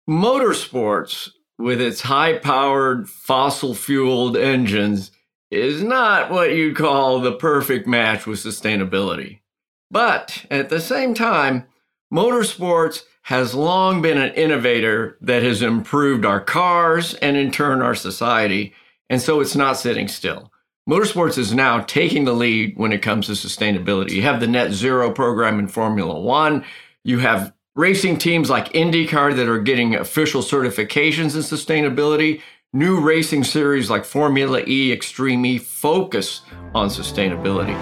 Motorsports, with its high-powered, fossil-fueled engines, is not what you'd call the perfect match with sustainability. But at the same time, motorsports has long been an innovator that has improved our cars and in turn our society, and so it's not sitting still. Motorsports is now taking the lead when it comes to sustainability. You have the net zero program in Formula One. You have racing teams like IndyCar that are getting official certifications in sustainability. New racing series like Formula E, Extreme E focus on sustainability.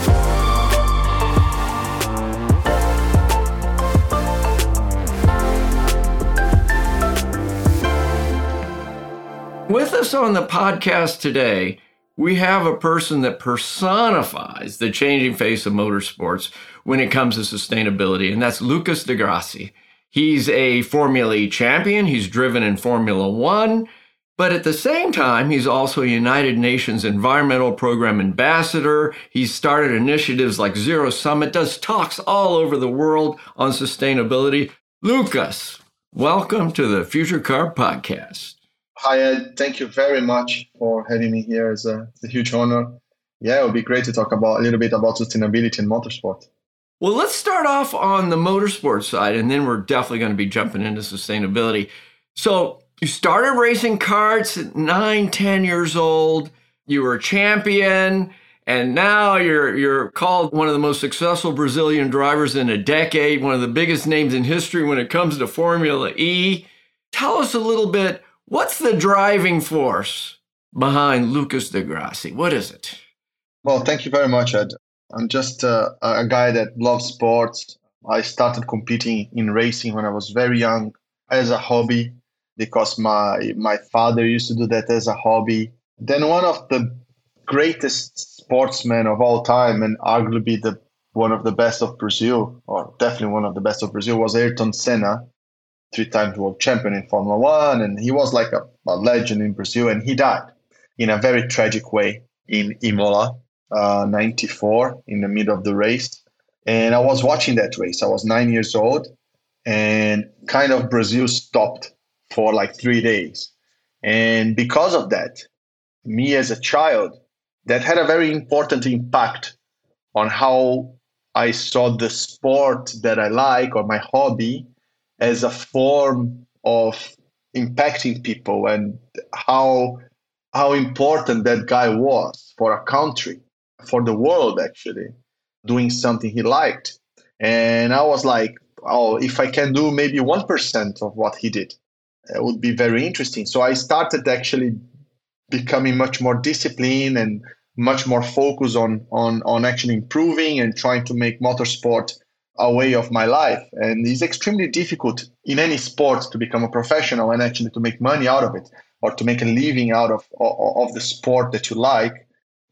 With us on the podcast today, we have a person that personifies the changing face of motorsports when it comes to sustainability, and that's Lucas di Grassi. He's a Formula E champion. He's driven in Formula One, but at the same time, he's also a United Nations Environmental Program ambassador. He's started initiatives like Zero Summit, does talks all over the world on sustainability. Lucas, welcome to the Future Car Podcast. Hi, Ed. Thank you very much for having me here. It's a huge honor. Yeah, it would be great to talk a little bit about sustainability in motorsport. Well, let's start off on the motorsport side, and then we're definitely going to be jumping into sustainability. So you started racing karts at 9, 10 years old. You were a champion, and now you're called one of the most successful Brazilian drivers in a decade, one of the biggest names in history when it comes to Formula E. Tell us a little bit. What's the driving force behind Lucas di Grassi? What is it? Well, thank you very much, Ed. I'm just a guy that loves sports. I started competing in racing when I was very young as a hobby because my father used to do that as a hobby. Then one of the greatest sportsmen of all time and arguably one of the best of Brazil, or definitely one of the best of Brazil, was Ayrton Senna. 3-time world champion in Formula One, and he was like a legend in Brazil, and he died in a very tragic way in Imola, 94, in the middle of the race. And I was watching that race. I was 9 years old, and kind of Brazil stopped for like 3 days. And because of that, me as a child, that had a very important impact on how I saw the sport that I like or my hobby as a form of impacting people and how important that guy was for a country, for the world actually, doing something he liked. And I was like, oh, if I can do maybe 1% of what he did, it would be very interesting. So I started actually becoming much more disciplined and much more focused on actually improving and trying to make motorsport a way of my life. And it's extremely difficult in any sport to become a professional and actually to make money out of it or to make a living out of the sport that you like.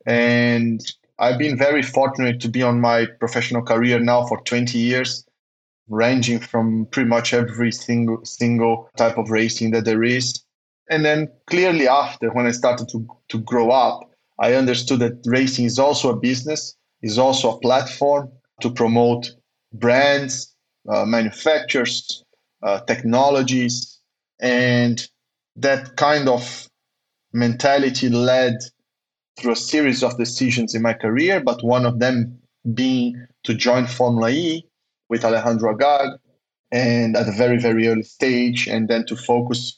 And I've been very fortunate to be on my professional career now for 20 years, ranging from pretty much every single type of racing that there is. And then clearly after, when I started to grow up, I understood that racing is also a business, is also a platform to promote brands, manufacturers, technologies, and that kind of mentality led through a series of decisions in my career, but one of them being to join Formula E with Alejandro Agag, and at a very, very early stage, and then to focus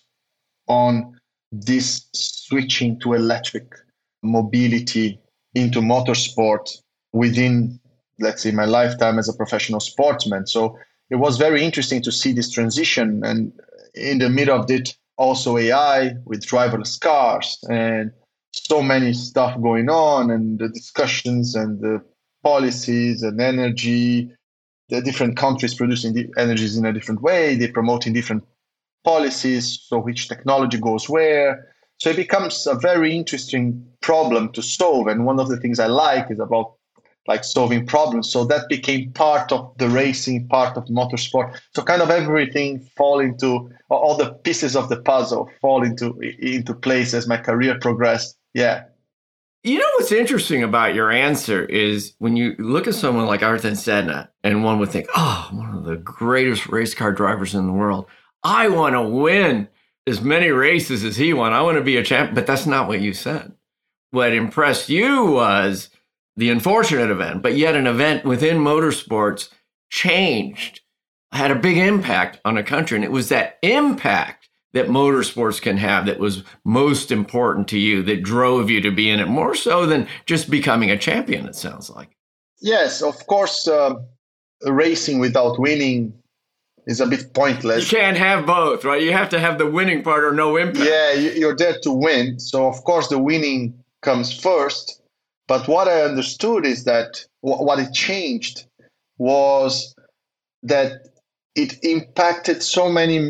on this switching to electric mobility into motorsport within, let's say, my lifetime as a professional sportsman. So it was very interesting to see this transition. And in the middle of it, also AI with driverless cars and so many stuff going on, and the discussions and the policies and energy, the different countries producing the energies in a different way, they promoting different policies, so which technology goes where. So it becomes a very interesting problem to solve. And one of the things I like is about like solving problems. So that became part of the racing, part of motorsport. So kind of everything fall into, all the pieces of the puzzle fall into place as my career progressed. Yeah. You know what's interesting about your answer is when you look at someone like Ayrton Senna, and one would think, oh, one of the greatest race car drivers in the world. I want to win as many races as he won. I want to be a champ. But that's not what you said. What impressed you was the unfortunate event, but yet an event within motorsports changed, had a big impact on a country. And it was that impact that motorsports can have that was most important to you, that drove you to be in it more so than just becoming a champion, it sounds like. Yes, of course, racing without winning is a bit pointless. You can't have both, right? You have to have the winning part or no impact. Yeah, you're there to win. So, of course, the winning comes first. But what I understood is that what it changed was that it impacted so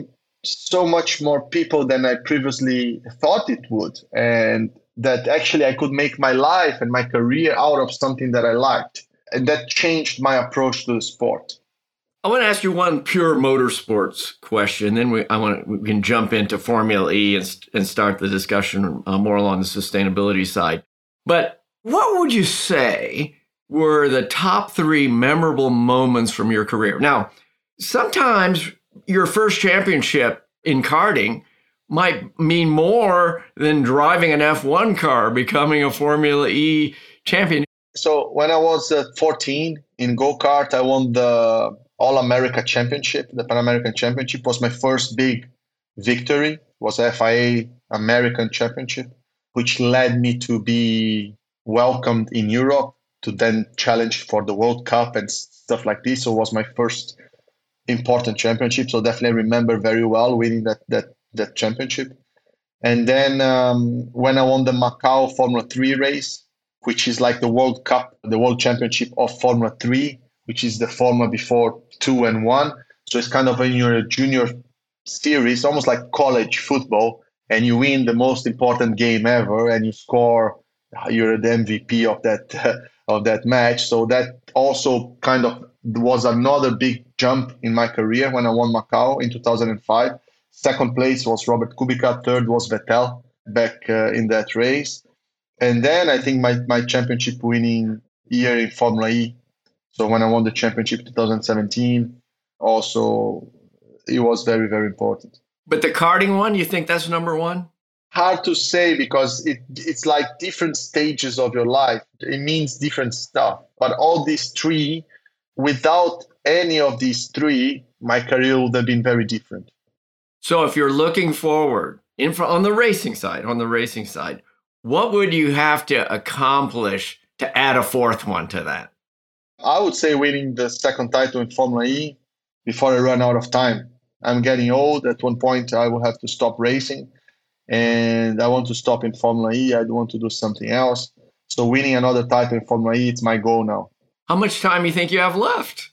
much more people than I previously thought it would. And that actually I could make my life and my career out of something that I liked. And that changed my approach to the sport. I want to ask you one pure motorsports question. Then we can jump into Formula E and start the discussion more along the sustainability side. But what would you say were the top 3 memorable moments from your career? Now, sometimes your first championship in karting might mean more than driving an F1 car, becoming a Formula E champion. So when I was 14 in go-kart, I won the All-America Championship. The Pan American Championship was my first big victory. It was FIA American Championship, which led me to be welcomed in Europe to then challenge for the World Cup and stuff like this. So it was my first important championship. So definitely remember very well winning that championship. And then when I won the Macau Formula 3 race, which is like the World Cup, the World Championship of Formula 3, which is the Formula before 2 and 1. So it's kind of in your junior series, almost like college football, and you win the most important game ever, and you score, you're the MVP of that match. So that also kind of was another big jump in my career when I won Macau in 2005. Second place was Robert Kubica. Third was Vettel back in that race. And then I think my championship winning year in Formula E. So when I won the championship in 2017, also it was very, very important. But the karting one, you think that's number one? Hard to say because it's like different stages of your life. It means different stuff. But all these 3, without any of these 3, my career would have been very different. So if you're looking forward on the racing side, what would you have to accomplish to add a 4th one to that? I would say winning the 2nd title in Formula E before I run out of time. I'm getting old. At one point, I will have to stop racing. And I want to stop in Formula E. I want to do something else. So winning another title in Formula E, it's my goal now. How much time do you think you have left?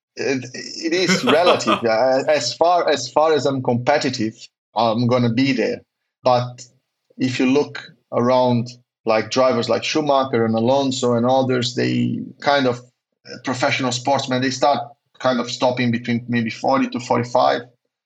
It is relative. As far as I'm competitive, I'm going to be there. But if you look around, like drivers like Schumacher and Alonso and others, they kind of professional sportsmen, they start kind of stopping between maybe 40 to 45.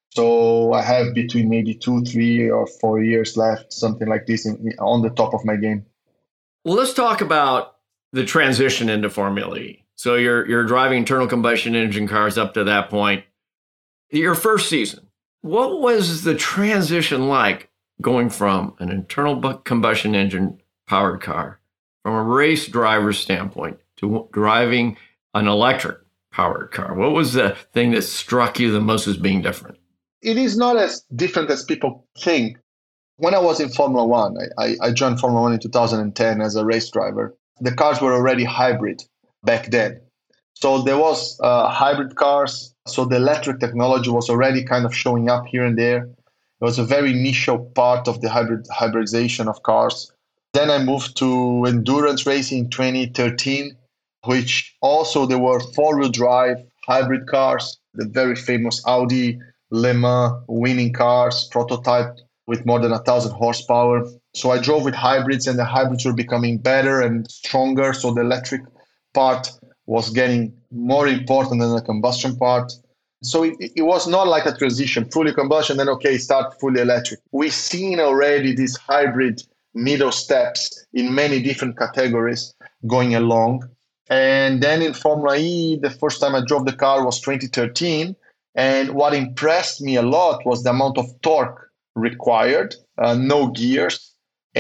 So I have between maybe 2, 3, or 4 years left, something like this on the top of my game. Well, let's talk about the transition into Formula E. So you're driving internal combustion engine cars up to that point. Your first season, what was the transition like going from an internal combustion engine powered car, from a race driver's standpoint, to driving an electric powered car? What was the thing that struck you the most as being different? It is not as different as people think. When I was in Formula One, I joined Formula One in 2010 as a race driver. The cars were already hybrid back then. So there was hybrid cars. So the electric technology was already kind of showing up here and there. It was a very niche part of the hybridization of cars. Then I moved to endurance racing in 2013, which also there were 4-wheel drive hybrid cars, the very famous Audi Le Mans winning cars, prototype with more than 1,000 horsepower. So I drove with hybrids, and the hybrids were becoming better and stronger. So the electric part was getting more important than the combustion part. So it was not like a transition, fully combustion, then okay, start fully electric. We've seen already these hybrid middle steps in many different categories going along. And then in Formula E, the first time I drove the car was 2013. And what impressed me a lot was the amount of torque required, no gears,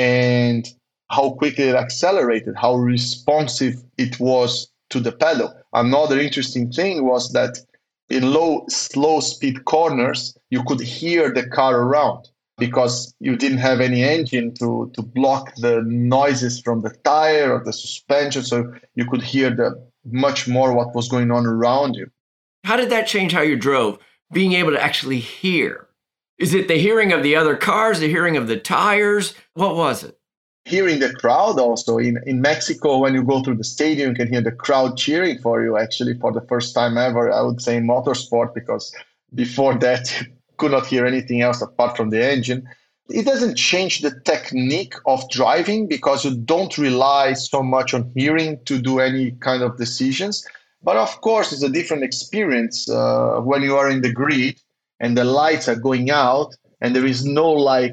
and how quickly it accelerated, how responsive it was to the pedal. Another interesting thing was that in slow speed corners, you could hear the car around because you didn't have any engine to block the noises from the tire or the suspension. So you could hear much more what was going on around you. How did that change how you drove? Being able to actually hear? Is it the hearing of the other cars, the hearing of the tires? What was it? Hearing the crowd also. In Mexico, when you go through the stadium, you can hear the crowd cheering for you, actually, for the first time ever, I would say, in motorsport, because before that, you could not hear anything else apart from the engine. It doesn't change the technique of driving because you don't rely so much on hearing to do any kind of decisions. But of course, it's a different experience when you are in the grid and the lights are going out and there is no like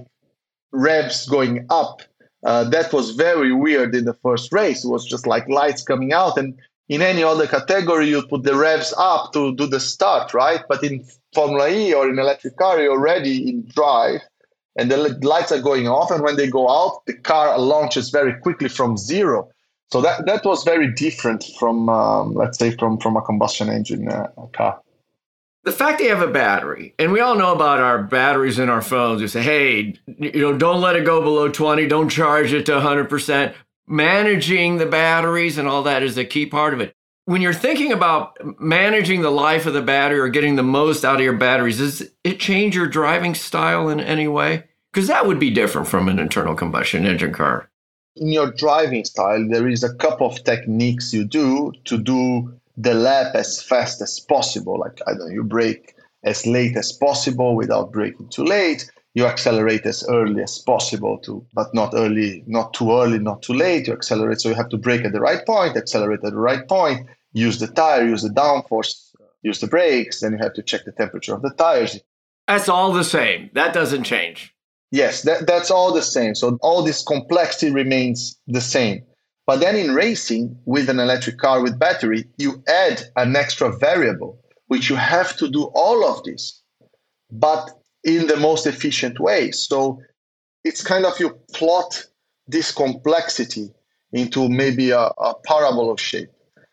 revs going up. That was very weird in the first race. It was just like lights coming out. And in any other category, you'd put the revs up to do the start, right? But in Formula E or in electric car, you're already in drive and the lights are going off. And when they go out, the car launches very quickly from zero. So that was very different from, let's say, from a combustion engine car. The fact that you have a battery, and we all know about our batteries in our phones. We say, hey, don't let it go below 20. Don't charge it to 100%. Managing the batteries and all that is a key part of it. When you're thinking about managing the life of the battery or getting the most out of your batteries, does it change your driving style in any way? Because that would be different from an internal combustion engine car. In your driving style, there is a couple of techniques you do to do the lap as fast as possible. Like, I don't know, you brake as late as possible without braking too late. You accelerate as early as possible, but not too early, not too late. You accelerate, so you have to brake at the right point, accelerate at the right point, use the tire, use the downforce, use the brakes. Then you have to check the temperature of the tires. That's all the same. That doesn't change. Yes, that's all the same. So all this complexity remains the same. But then in racing, with an electric car with battery, you add an extra variable, which you have to do all of this, but in the most efficient way. So it's kind of you plot this complexity into maybe a parabol of shape.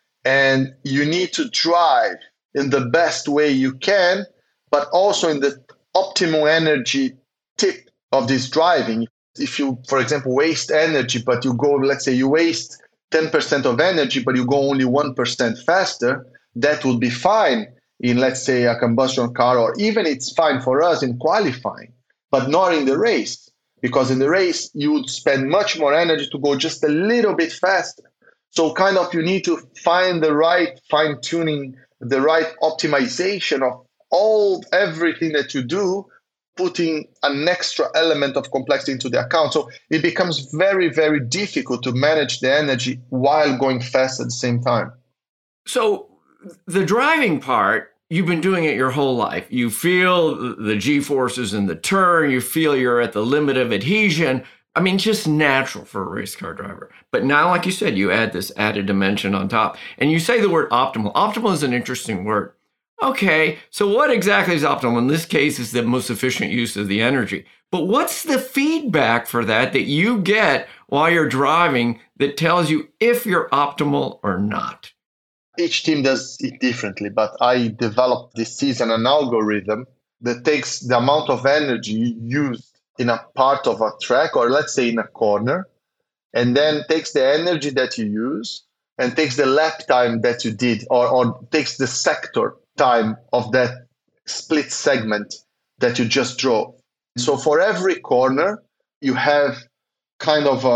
And you need to drive in the best way you can, but also in the optimal energy tip of this driving. If you, for example, waste energy, but you go, let's say you waste 10% of energy, but you go only 1% faster, that would be fine in, let's say, a combustion car, or even it's fine for us in qualifying, but not in the race, because in the race, you would spend much more energy to go just a little bit faster. So kind of you need to find the right fine-tuning, the right optimization of everything that you do, putting an extra element of complexity into the account. So it becomes very, very difficult to manage the energy while going fast at the same time. So the driving part, you've been doing it your whole life. You feel the G-forces in the turn. You feel you're at the limit of adhesion. I mean, just natural for a race car driver. But now, like you said, you add this added dimension on top. And you say the word optimal. Optimal is an interesting word. Okay, so what exactly is optimal? In this case, is the most efficient use of the energy. But what's the feedback for that you get while you're driving that tells you if you're optimal or not? Each team does it differently, but I developed this season an algorithm that takes the amount of energy used in a part of a track, or let's say in a corner, and then takes the energy that you use and takes the lap time that you did, or takes the sector time of that split segment that you just drove. So for every corner, you have kind of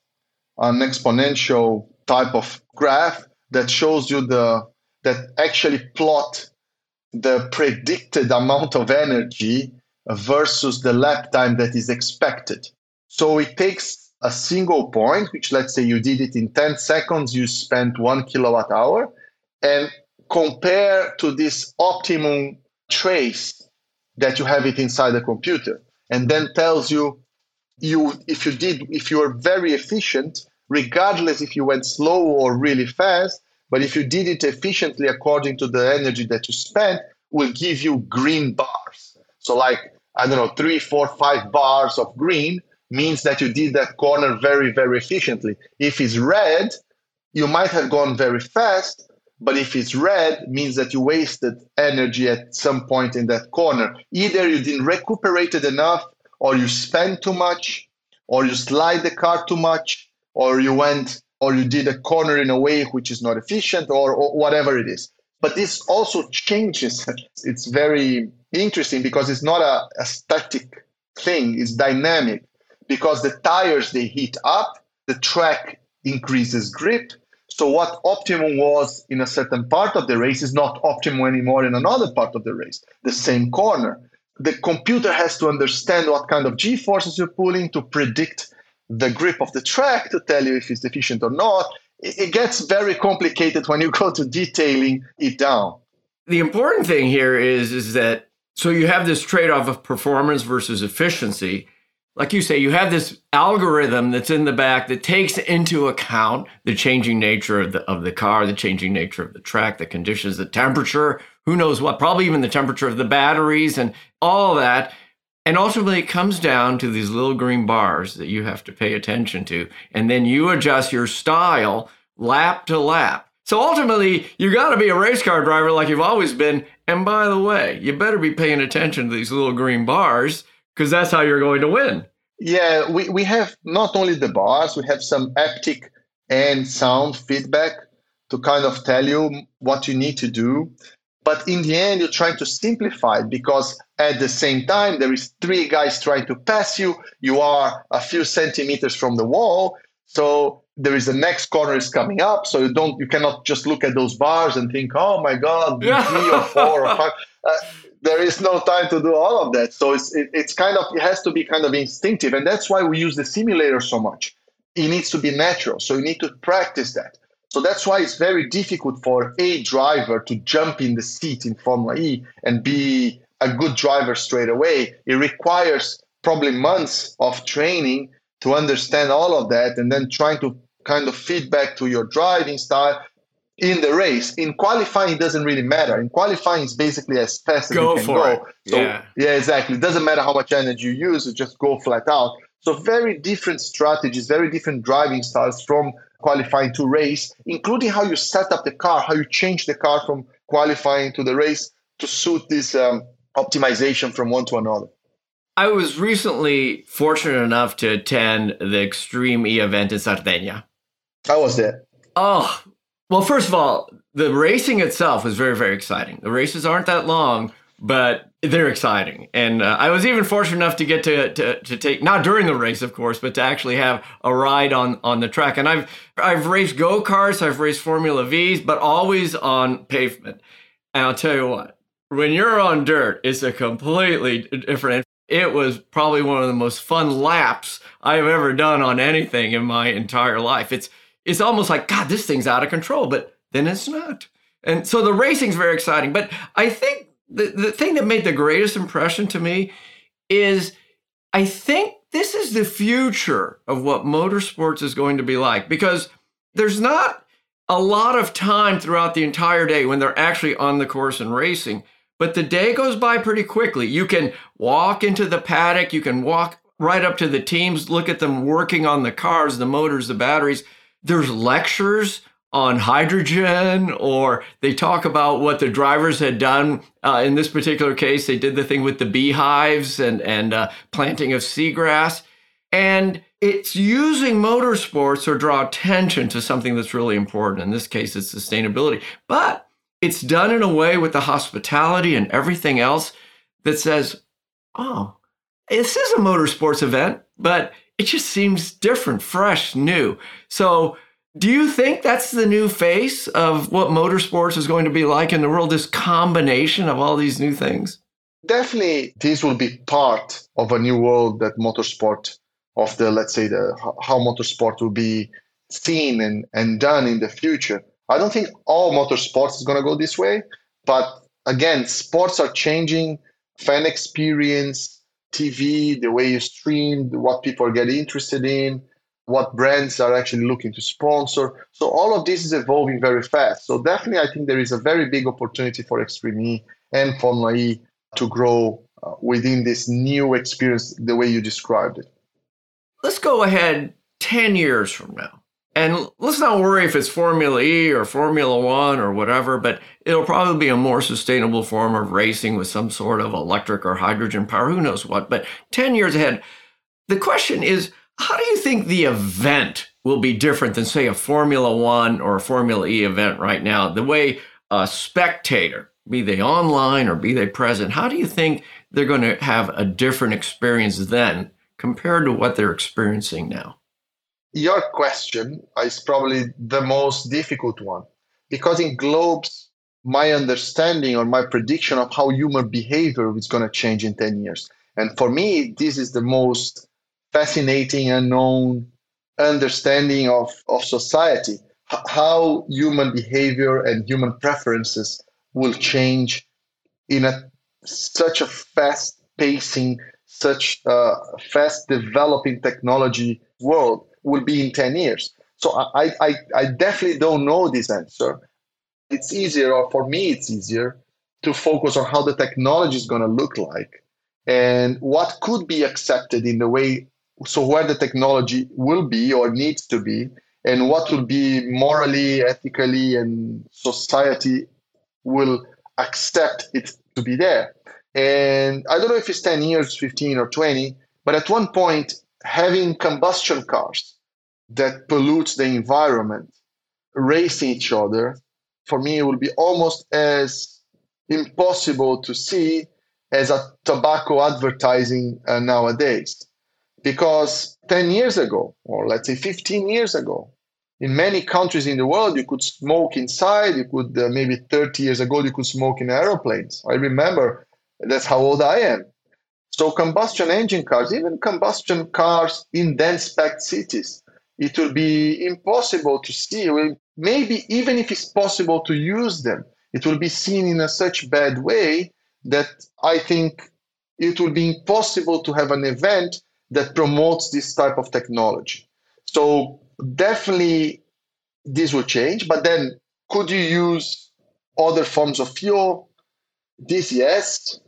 an exponential type of graph that shows you that actually plot the predicted amount of energy versus the lap time that is expected. So it takes a single point, which let's say you did it in 10 seconds, you spent 1 kilowatt hour, and compare to this optimum trace that you have it inside the computer, and then tells you if you are very efficient, regardless if you went slow or really fast, but if you did it efficiently according to the energy that you spent, will give you green bars. So like, I don't know, 3, 4, 5 bars of green means that you did that corner very, very efficiently. If it's red, you might have gone very fast, but if it's red, means that you wasted energy at some point in that corner. Either you didn't recuperate it enough, or you spent too much, or you slide the car too much, or you did a corner in a way which is not efficient, or whatever it is. But this also changes. It's very interesting because it's not a static thing, it's dynamic. Because the tires, they heat up, the track increases grip. So what optimum was in a certain part of the race is not optimum anymore in another part of the race, the same corner. The computer has to understand what kind of G-forces you're pulling to predict the grip of the track, to tell you if it's efficient or not. It gets very complicated when you go to detailing it down. The important thing here is that, so you have this trade-off of performance versus efficiency. Like you say, you have this algorithm that's in the back that takes into account the changing nature of the car, the changing nature of the track, the conditions, the temperature, who knows what, probably even the temperature of the batteries and all that. And ultimately, it comes down to these little green bars that you have to pay attention to. And then you adjust your style lap to lap. So ultimately, you got to be a race car driver like you've always been. And by the way, you better be paying attention to these little green bars, because that's how you're going to win. Yeah, we have not only the bars, we have some haptic and sound feedback to kind of tell you what you need to do. But in the end, you're trying to simplify it because at the same time, there is 3 guys trying to pass you. You are a few centimeters from the wall. So there is the next corner is coming up. So you cannot just look at those bars and think, oh my God, 3 or 4 or 5. There is no time to do all of that. So it has to be kind of instinctive. And that's why we use the simulator so much. It needs to be natural. So you need to practice that. So that's why it's very difficult for a driver to jump in the seat in Formula E and be a good driver straight away. It requires probably months of training to understand all of that and then trying to kind of feedback to your driving style in the race. In qualifying, it doesn't really matter. In qualifying, it's basically as fast as you can go. So, yeah, exactly. It doesn't matter how much energy you use, you just go flat out. So very different strategies, very different driving styles from qualifying to race, including how you set up the car, how you change the car from qualifying to the race to suit this optimization from one to another. I was recently fortunate enough to attend the Extreme E event in Sardinia. I was there. Oh, well, first of all, the racing itself was very, very exciting. The races aren't that long, but they're exciting. And I was even fortunate enough to get to take, not during the race, of course, but to actually have a ride on the track. And I've raced go-karts, I've raced Formula Vs, but always on pavement. And I'll tell you what, when you're on dirt, it's a completely different. It was probably one of the most fun laps I've ever done on anything in my entire life. It's almost like, God, this thing's out of control, but then it's not. And so the racing's very exciting. But I think the thing that made the greatest impression to me is I think this is the future of what motorsports is going to be like, because there's not a lot of time throughout the entire day when they're actually on the course and racing, but the day goes by pretty quickly. You can walk into the paddock, you can walk right up to the teams, look at them working on the cars, the motors, the batteries. There's lectures on hydrogen, or they talk about what the drivers had done. In this particular case, they did the thing with the beehives and planting of seagrass. And it's using motorsports to draw attention to something that's really important. In this case, it's sustainability. But it's done in a way with the hospitality and everything else that says, oh, this is a motorsports event, but it just seems different, fresh, new. So do you think that's the new face of what motorsports is going to be like in the world, this combination of all these new things? Definitely, this will be part of a new world that motorsport, of the, let's say, how motorsport will be seen and done in the future. I don't think all motorsports is going to go this way, but again, sports are changing, fan experience, TV, the way you stream, what people are getting interested in, what brands are actually looking to sponsor. So all of this is evolving very fast. So definitely, I think there is a very big opportunity for Extreme E and Formula E to grow within this new experience the way you described it. Let's go ahead 10 years from now. And let's not worry if it's Formula E or Formula One or whatever, but it'll probably be a more sustainable form of racing with some sort of electric or hydrogen power, who knows what. But 10 years ahead, the question is, how do you think the event will be different than, say, a Formula One or a Formula E event right now? The way a spectator, be they online or be they present, how do you think they're going to have a different experience then compared to what they're experiencing now? Your question is probably the most difficult one because it globes my understanding or my prediction of how human behavior is going to change in 10 years. And for me, this is the most fascinating unknown understanding of society, how human behavior and human preferences will change in such a fast pacing, such a fast developing technology world will be in 10 years. So I definitely don't know this answer. It's easier, or for me, it's easier to focus on how the technology is going to look like and what could be accepted in the way, so where the technology will be or needs to be, and what will be morally, ethically, and society will accept it to be there. And I don't know if it's 10 years, 15 or 20, but at one point, having combustion cars that pollute the environment, racing each other, for me, it will be almost as impossible to see as a tobacco advertising nowadays. Because 10 years ago, or let's say 15 years ago, in many countries in the world, you could smoke inside. You could, maybe 30 years ago, you could smoke in airplanes. I remember, that's how old I am. So combustion engine cars, even combustion cars in dense packed cities, it will be impossible to see. Well, maybe even if it's possible to use them, it will be seen in a such bad way that I think it will be impossible to have an event that promotes this type of technology. So definitely this will change, but then could you use other forms of fuel? This, yes.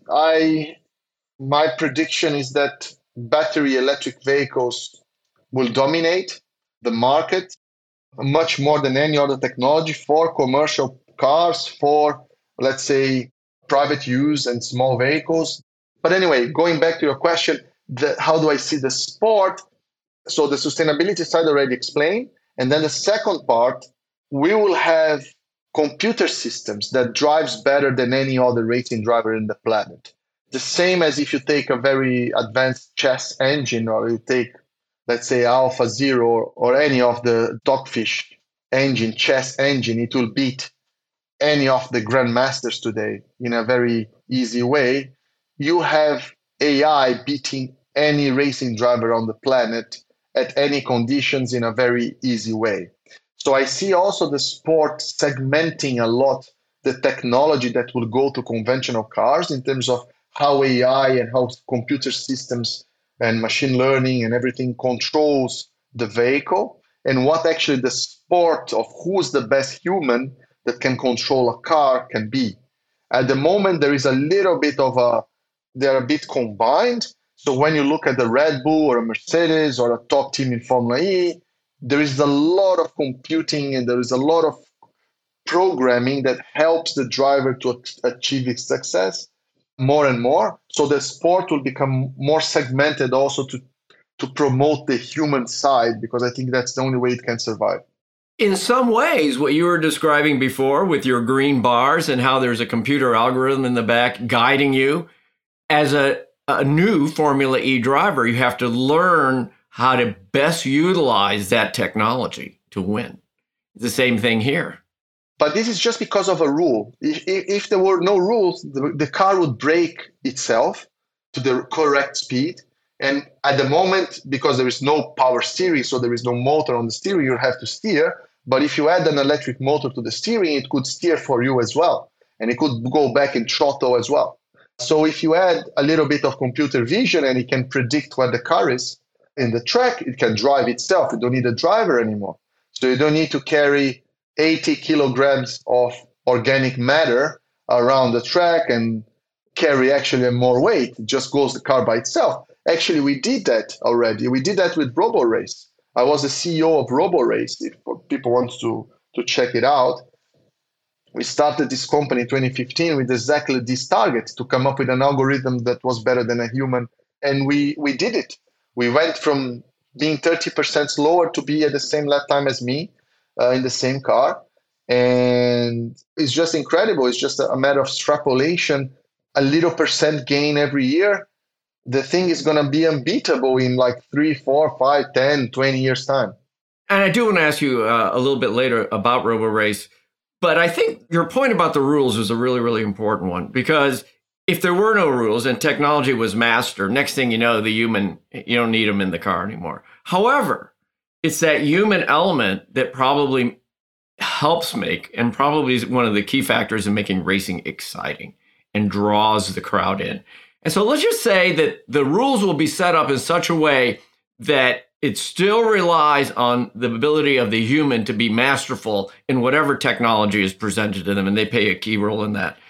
My prediction is that battery electric vehicles will dominate the market much more than any other technology for commercial cars, for, let's say, private use and small vehicles. But anyway, going back to your question, how do I see the sport? So the sustainability side already explained. And then the second part, we will have computer systems that drives better than any other racing driver in the planet. The same as if you take a very advanced chess engine, or you take, let's say, Alpha Zero or any of the Dogfish engine, chess engine, it will beat any of the grandmasters today in a very easy way. You have AI beating any racing driver on the planet at any conditions in a very easy way. So I see also the sport segmenting a lot the technology that will go to conventional cars in terms of how AI and how computer systems and machine learning and everything controls the vehicle, and what actually the sport of who's the best human that can control a car can be. At the moment, there is a little bit of they're a bit combined. So when you look at the Red Bull or a Mercedes or a top team in Formula E, there is a lot of computing and there is a lot of programming that helps the driver to achieve its success more and more. So the sport will become more segmented also to promote the human side, because I think that's the only way it can survive. In some ways, what you were describing before with your green bars and how there's a computer algorithm in the back guiding you, as a new Formula E driver, you have to learn how to best utilize that technology to win. It's the same thing here. But this is just because of a rule. If there were no rules, the car would brake itself to the correct speed. And at the moment, because there is no power steering, so there is no motor on the steering, you have to steer. But if you add an electric motor to the steering, it could steer for you as well. And it could go back in throttle as well. So if you add a little bit of computer vision and it can predict where the car is in the track, it can drive itself. You don't need a driver anymore. So you don't need to carry 80 kilograms of organic matter around the track and carry actually more weight. It just goes the car by itself. Actually, we did that already. We did that with RoboRace. I was the CEO of RoboRace, if people want to check it out. We started this company in 2015 with exactly this target, to come up with an algorithm that was better than a human. And we did it. We went from being 30% slower to be at the same lap time as me in the same car. And it's just incredible. It's just a matter of extrapolation, a little percent gain every year. The thing is going to be unbeatable in like 3, 4, 5, 10, 20 years time. And I do want to ask you a little bit later about RoboRace, but I think your point about the rules is a really, really important one, because if there were no rules and technology was master, next thing you know, you don't need them in the car anymore. However, it's that human element that probably helps make, and probably is one of the key factors in making racing exciting and draws the crowd in. And so let's just say that the rules will be set up in such a way that it still relies on the ability of the human to be masterful in whatever technology is presented to them, and they play a key role in that.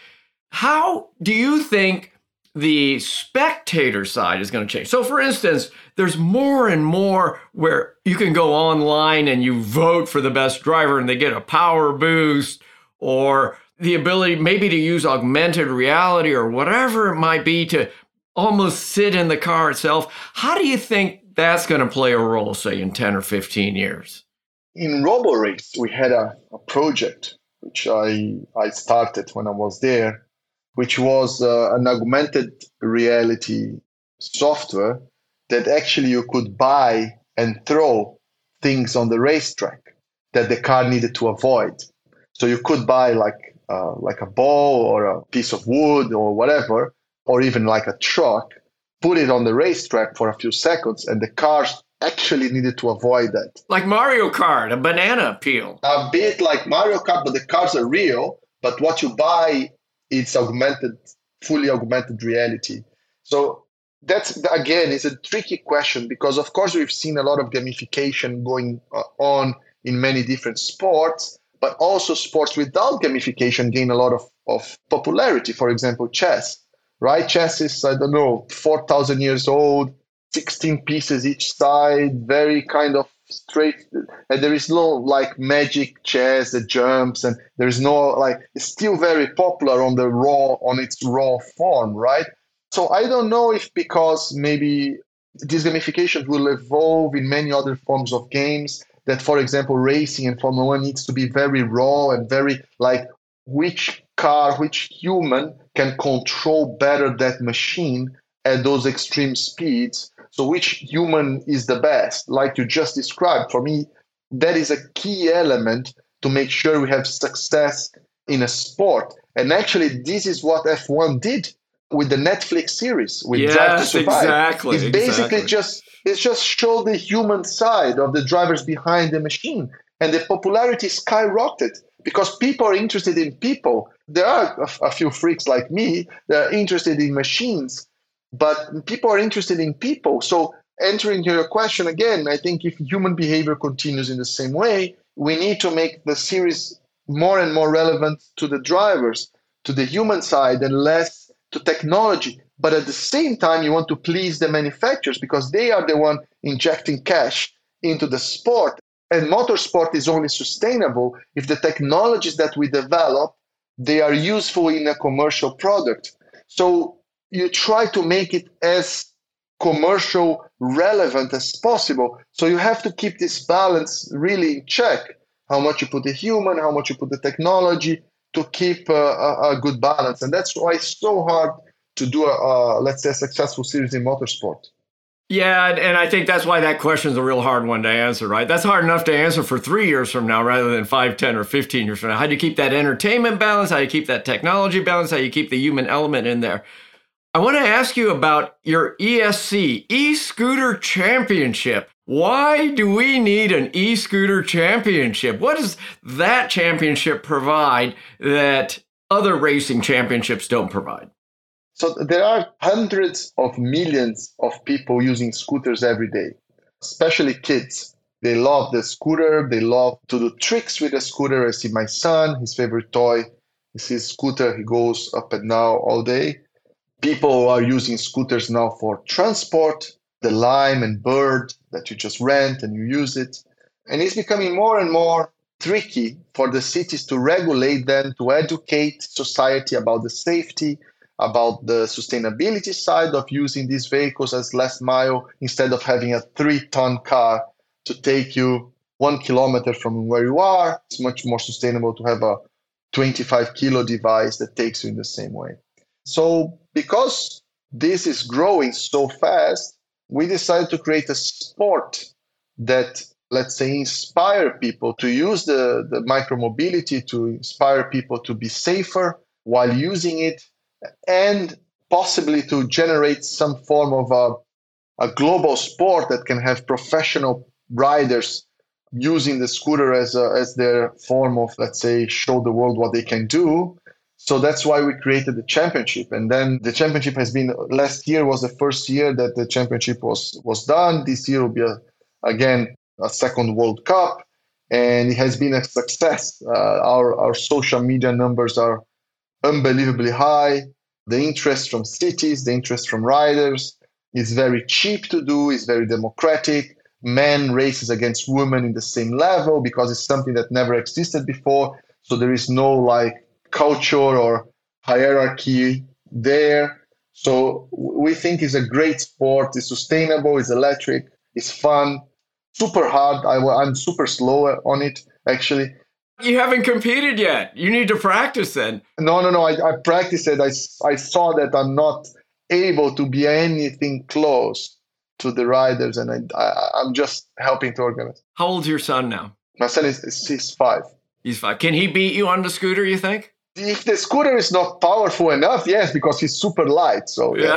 How do you think the spectator side is going to change? So, for instance, there's more and more where you can go online and you vote for the best driver and they get a power boost, or the ability maybe to use augmented reality or whatever it might be to almost sit in the car itself. How do you think that's going to play a role, say, in 10 or 15 years? In RoboRace, we had a project which I started when I was there, which was an augmented reality software that actually you could buy and throw things on the racetrack that the car needed to avoid. So you could buy like a ball or a piece of wood or whatever, or even like a truck, put it on the racetrack for a few seconds, and the cars actually needed to avoid that. Like Mario Kart, a banana peel. A bit like Mario Kart, but the cars are real, but what you buy, it's fully augmented reality. So that's, again, is a tricky question, because of course we've seen a lot of gamification going on in many different sports, but also sports without gamification gain a lot of popularity. For example, chess, right? Chess is, 4,000 years old, 16 pieces each side, very kind of straight. And there is no like magic chess that jumps, and there is no it's still very popular on its raw form, right? So I don't know if, because maybe this gamification will evolve in many other forms of games, that, for example, racing and Formula One needs to be very raw and very which human can control better that machine at those extreme speeds. So which human is the best? Like you just described, for me, that is a key element to make sure we have success in a sport. And actually, this is what F1 did with the Netflix series, with Drive to Survive. Exactly. It's basically just show the human side of the drivers behind the machine. And the popularity skyrocketed because people are interested in people. There are a few freaks like me that are interested in machines, but people are interested in people. So answering to your question again, I think if human behavior continues in the same way, we need to make the series more and more relevant to the drivers, to the human side, and less to technology. But at the same time, you want to please the manufacturers because they are the one injecting cash into the sport. And motorsport is only sustainable if the technologies that we develop, they are useful in a commercial product. So you try to make it as commercial relevant as possible. So you have to keep this balance really in check. How much you put the human, how much you put the technology, to keep a good balance. And that's why it's so hard to do let's say, a successful series in motorsport. Yeah, and I think that's why that question is a real hard one to answer, right? That's hard enough to answer for 3 years from now rather than 5, 10, or 15 years from now. How do you keep that entertainment balance? How do you keep that technology balance? How do you keep the human element in there? I want to ask you about your ESC, E-Scooter Championship. Why do we need an e-scooter championship? What does that championship provide that other racing championships don't provide? So there are hundreds of millions of people using scooters every day, especially kids. They love the scooter. They love to do tricks with the scooter. I see my son, his favorite toy It's his scooter. He goes up and down all day. People are using scooters now for transport, the Lime and Bird that you just rent and you use it. And it's becoming more and more tricky for the cities to regulate them, to educate society about the safety, about the sustainability side of using these vehicles as last mile instead of having a 3-ton car to take you 1 kilometer from where you are. It's much more sustainable to have a 25 kilo device that takes you in the same way. So because this is growing so fast, we decided to create a sport that, let's say, inspire people to use the micromobility, to inspire people to be safer while using it, and possibly to generate some form of a global sport that can have professional riders using the scooter as their form of, let's say, show the world what they can do. So that's why we created the championship. And then the championship has been, last year was the first year that the championship was done. This year will be, again, a second World Cup. And it has been a success. Our social media numbers are unbelievably high. The interest from cities, the interest from riders is very cheap to do, it's very democratic. Men races against women in the same level because it's something that never existed before. So there is no culture or hierarchy there. So we think it's a great sport. It's sustainable, it's electric, it's fun, super hard. I'm super slow on it, actually. You haven't competed yet. You need to practice then. No. I practiced it. I saw that I'm not able to be anything close to the riders, and I'm just helping to organize. How old's your son now? My son is 5. He's 5. Can he beat you on the scooter, you think? If the scooter is not powerful enough, yes, because he's super light. So yeah.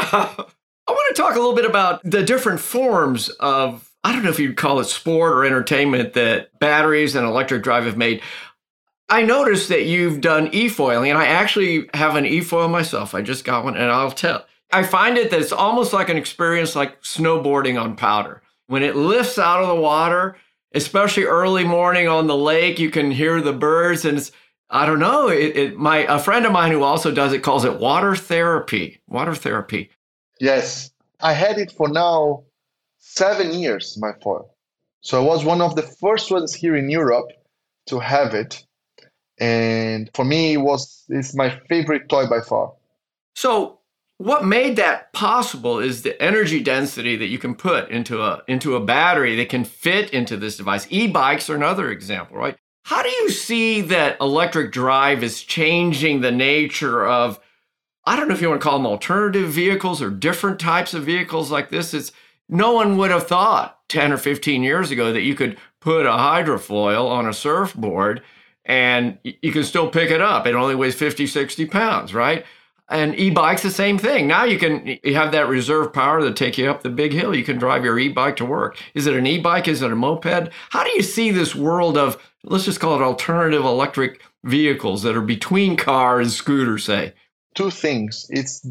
I want to talk a little bit about the different forms of, I don't know if you'd call it sport or entertainment, that batteries and electric drive have made. I noticed that you've done e-foiling, and I actually have an e-foil myself. I just got one, and I'll tell. I find that it's almost like an experience like snowboarding on powder. When it lifts out of the water, especially early morning on the lake, you can hear the birds, and it's, I don't know. A friend of mine who also does it calls it water therapy. Water therapy. Yes, I had it for now 7 years, my foil. So I was one of the first ones here in Europe to have it. And for me, it's my favorite toy by far. So what made that possible is the energy density that you can put into a battery that can fit into this device. E-bikes are another example, right? How do you see that electric drive is changing the nature of, I don't know if you want to call them alternative vehicles or different types of vehicles like this? No one would have thought 10 or 15 years ago that you could put a hydrofoil on a surfboard and you can still pick it up. It only weighs 50, 60 pounds, right? And e-bike's the same thing. Now you have that reserve power to take you up the big hill. You can drive your e-bike to work. Is it an e-bike? Is it a moped? How do you see this world of, let's just call it alternative electric vehicles that are between car and scooter, say? 2 things. It's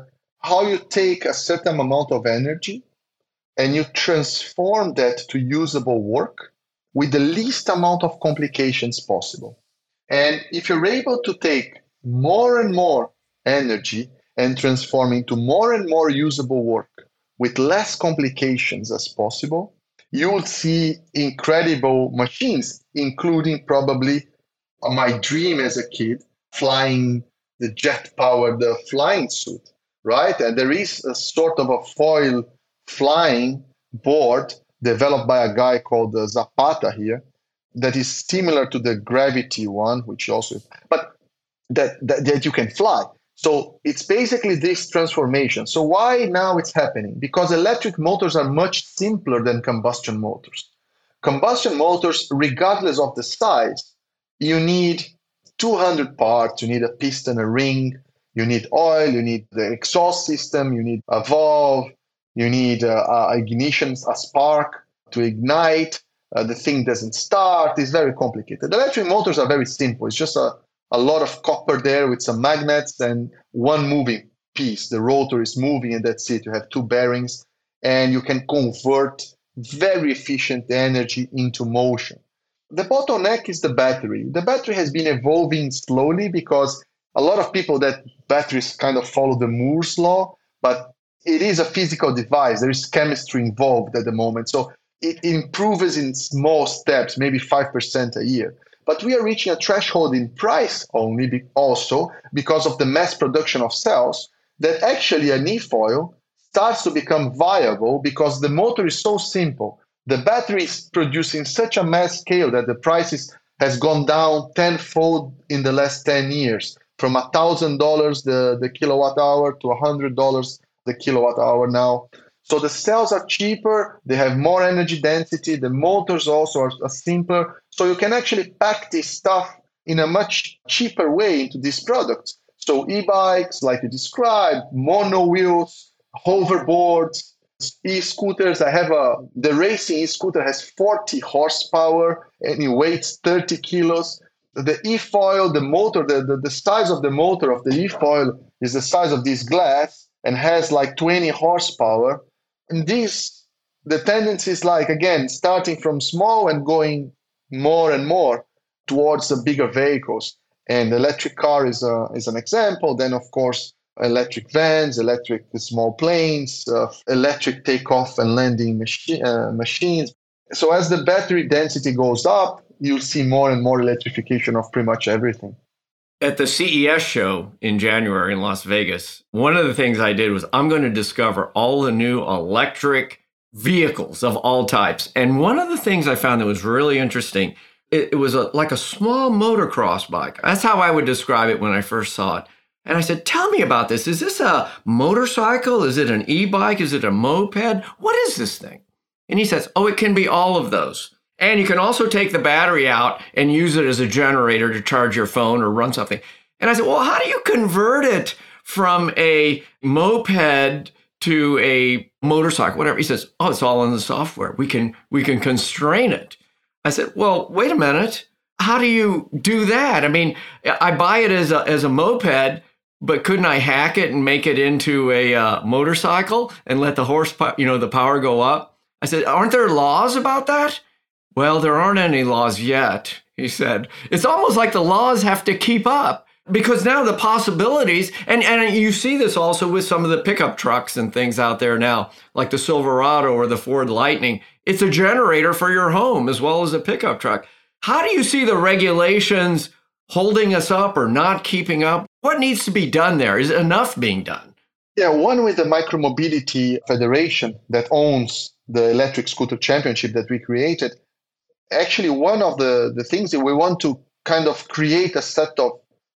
how you take a certain amount of energy and you transform that to usable work with the least amount of complications possible. And if you're able to take more and more energy and transform into more and more usable work with less complications as possible, you will see incredible machines, including probably my dream as a kid, flying the jet-powered flying suit, right? And there is a sort of a foil flying board developed by a guy called Zapata here that is similar to the Gravity one, which also, but that you can fly. So it's basically this transformation. So why now it's happening? Because electric motors are much simpler than combustion motors. Combustion motors, regardless of the size, you need 200 parts. You need a piston, a ring, you need oil, you need the exhaust system, you need a valve, you need ignition, a spark to ignite. The thing doesn't start. It's very complicated. Electric motors are very simple. It's just a lot of copper there with some magnets and one moving piece. The rotor is moving and that's it. You have 2 bearings and you can convert very efficient energy into motion. The bottleneck is the battery. The battery has been evolving slowly because A lot of people that batteries kind of follow the Moore's law, but it is a physical device. There is chemistry involved at the moment. So it improves in small steps, maybe 5% a year. But we are reaching a threshold in price only also because of the mass production of cells that actually an e-foil starts to become viable because the motor is so simple. The battery is producing such a mass scale that the prices has gone down tenfold in the last 10 years, from $1,000 the kilowatt hour to $100 the kilowatt hour now. So the cells are cheaper, they have more energy density, the motors also are simpler. So you can actually pack this stuff in a much cheaper way into these products. So e-bikes, like you described, mono wheels, hoverboards, e-scooters. The racing e-scooter has 40 horsepower and it weighs 30 kilos. The e-foil, the motor, the size of the motor of the e-foil is the size of this glass and has like 20 horsepower. And the tendency is like, again, starting from small and going more and more towards the bigger vehicles. And the electric car is an example. Then, of course, electric vans, electric small planes, electric takeoff and landing machines. So as the battery density goes up, you'll see more and more electrification of pretty much everything. At the CES show in January in Las Vegas, one of the things I did was I'm going to discover all the new electric vehicles of all types. And one of the things I found that was really interesting, it was like a small motocross bike. That's how I would describe it when I first saw it. And I said, tell me about this. Is this a motorcycle? Is it an e-bike? Is it a moped? What is this thing? And he says, oh, it can be all of those. And you can also take the battery out and use it as a generator to charge your phone or run something. And I said, well, how do you convert it from a moped to a motorcycle, whatever? He says, oh, it's all in the software. We can constrain it. I said, well, wait a minute. How do you do that? I mean, I buy it as a moped, but couldn't I hack it and make it into a motorcycle and let the horsepower, the power go up? I said, aren't there laws about that? Well, there aren't any laws yet, he said. It's almost like the laws have to keep up because now the possibilities, and you see this also with some of the pickup trucks and things out there now, like the Silverado or the Ford Lightning. It's a generator for your home as well as a pickup truck. How do you see the regulations holding us up or not keeping up? What needs to be done there? Is enough being done? Yeah, one with the Micromobility Federation that owns the Electric Scooter Championship that we created. Actually, one of the things that we want to kind of create a set of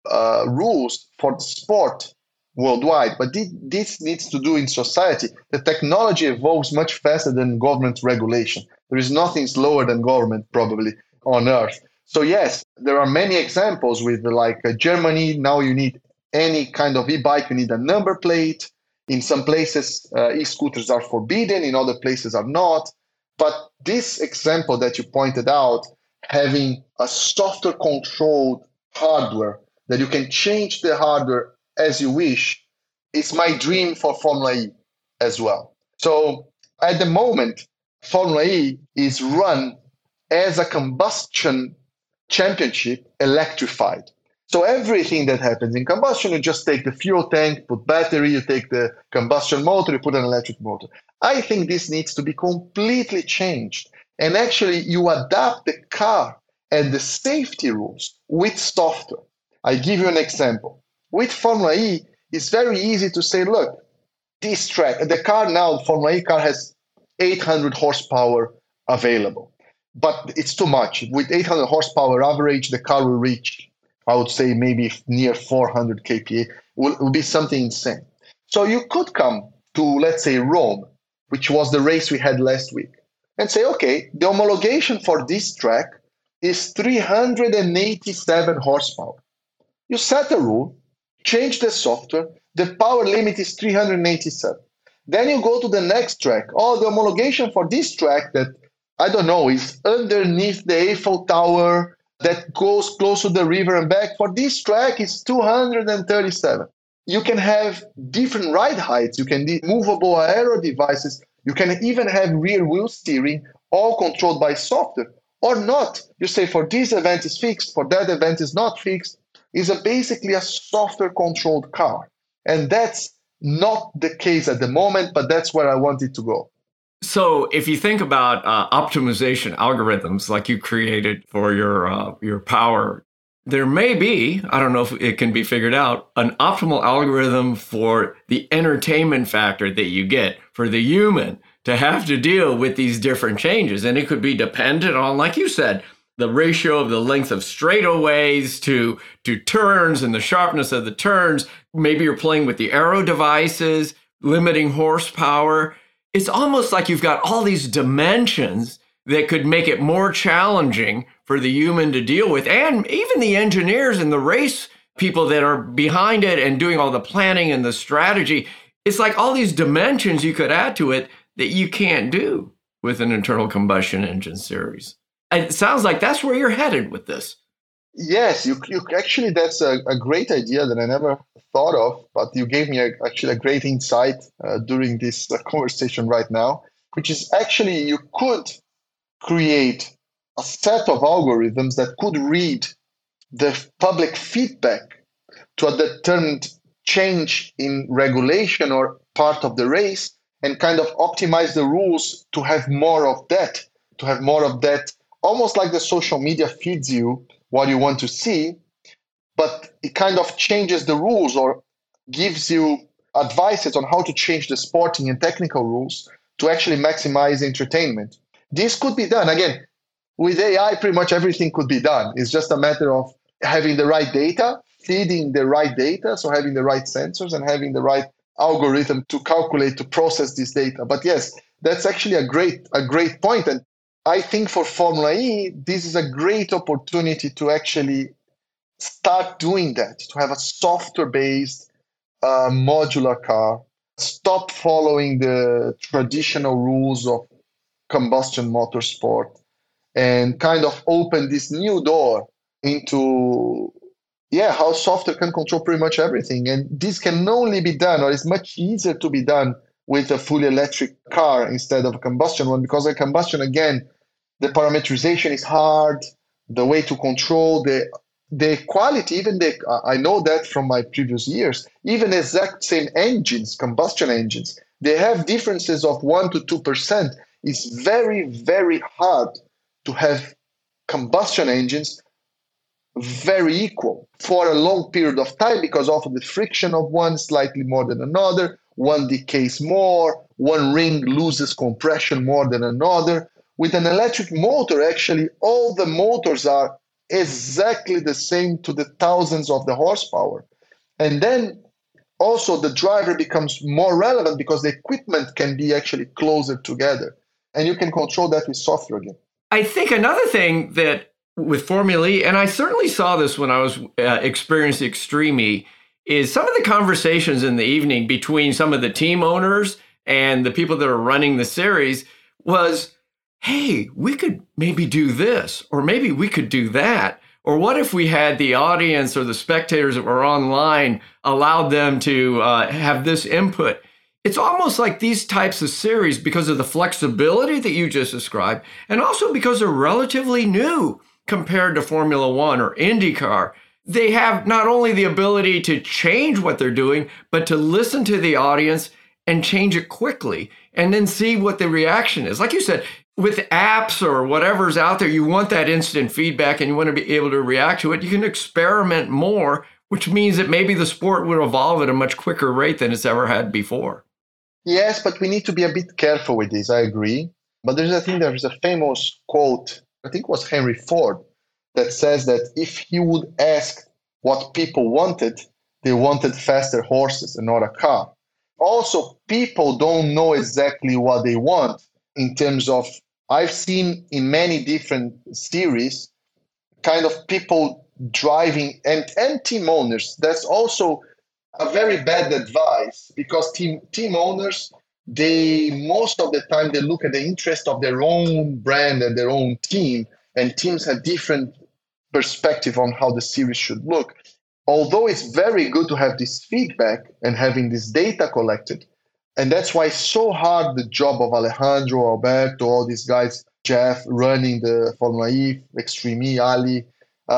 rules for the sport worldwide, but this needs to do in society. The technology evolves much faster than government regulation. There is nothing slower than government probably on earth. So yes, there are many examples with like Germany. Now you need any kind of e-bike, you need a number plate. In some places, e-scooters are forbidden. In other places are not. But this example that you pointed out, having a software-controlled hardware that you can change the hardware as you wish, is my dream for Formula E as well. So at the moment, Formula E is run as a combustion championship electrified. So everything that happens in combustion, you just take the fuel tank, put battery, you take the combustion motor, you put an electric motor. I think this needs to be completely changed. And actually, you adapt the car and the safety rules with software. I give you an example. With Formula E, it's very easy to say, look, this track, the car now, Formula E car has 800 horsepower available. But it's too much. With 800 horsepower average, the car will reach, I would say, maybe near 400 kPa. Will be something insane. So you could come to, let's say, Rome, which was the race we had last week, and say, okay, the homologation for this track is 387 horsepower. You set a rule, change the software, the power limit is 387. Then you go to the next track. Oh, the homologation for this track that, I don't know, is underneath the Eiffel Tower that goes close to the river and back. For this track, is 237. You can have different ride heights. You can do movable aero devices. You can even have rear wheel steering, all controlled by software or not. You say for this event is fixed, for that event is not fixed. is basically a software controlled car. And that's not the case at the moment, but that's where I want it to go. So if you think about optimization algorithms like you created for your power, there may be, I don't know if it can be figured out, an optimal algorithm for the entertainment factor that you get for the human to have to deal with these different changes. And it could be dependent on, like you said, the ratio of the length of straightaways to turns and the sharpness of the turns. Maybe you're playing with the aero devices, limiting horsepower. It's almost like you've got all these dimensions that could make it more challenging for the human to deal with, and even the engineers and the race people that are behind it and doing all the planning and the strategy. It's like all these dimensions you could add to it that you can't do with an internal combustion engine series. It sounds like that's where you're headed with this. Yes, you actually, that's a great idea that I never thought of, but you gave me actually a great insight during this conversation right now, which is actually you could create a set of algorithms that could read the public feedback to a determined change in regulation or part of the race and kind of optimize the rules to have more of that, almost like the social media feeds you what you want to see, but it kind of changes the rules or gives you advices on how to change the sporting and technical rules to actually maximize entertainment. This could be done. Again, with AI, pretty much everything could be done. It's just a matter of having the right data, feeding the right data, so having the right sensors and having the right algorithm to calculate, to process this data. But yes, that's actually a great point. And I think for Formula E, this is a great opportunity to actually start doing that, to have a software-based modular car, stop following the traditional rules of combustion motorsport, and kind of open this new door into how software can control pretty much everything. And this can only be done, or it's much easier to be done with a fully electric car instead of a combustion one, because a combustion, again, the parameterization is hard, the way to control the quality, I know that from my previous years, even exact same engines, combustion engines, they have differences of 1% to 2%. It's very, very hard to have combustion engines very equal for a long period of time because of the friction of one slightly more than another, one decays more, one ring loses compression more than another. With an electric motor, actually, all the motors are exactly the same to the thousands of the horsepower. And then also the driver becomes more relevant because the equipment can be actually closer together. And you can control that with software again. I think another thing that with Formula E, and I certainly saw this when I was experiencing Extreme E, is some of the conversations in the evening between some of the team owners and the people that are running the series was, hey, we could maybe do this, or maybe we could do that. Or what if we had the audience or the spectators that were online allowed them to have this input? It's almost like these types of series, because of the flexibility that you just described, and also because they're relatively new compared to Formula One or IndyCar, they have not only the ability to change what they're doing, but to listen to the audience and change it quickly and then see what the reaction is. Like you said, with apps or whatever's out there, you want that instant feedback and you want to be able to react to it. You can experiment more, which means that maybe the sport would evolve at a much quicker rate than it's ever had before. Yes, but we need to be a bit careful with this. I agree. But there's a famous quote, I think it was Henry Ford, that says that if he would ask what people wanted, they wanted faster horses and not a car. Also, people don't know exactly what they want in terms of, I've seen in many different series, kind of people driving and team owners. That's also a very bad advice because team owners, most of the time they look at the interest of their own brand and their own team, and teams have different perspective on how the series should look. Although it's very good to have this feedback and having this data collected, and that's why it's so hard the job of Alejandro, Alberto, all these guys, Jeff, running the Formula E, Extreme E, Ali.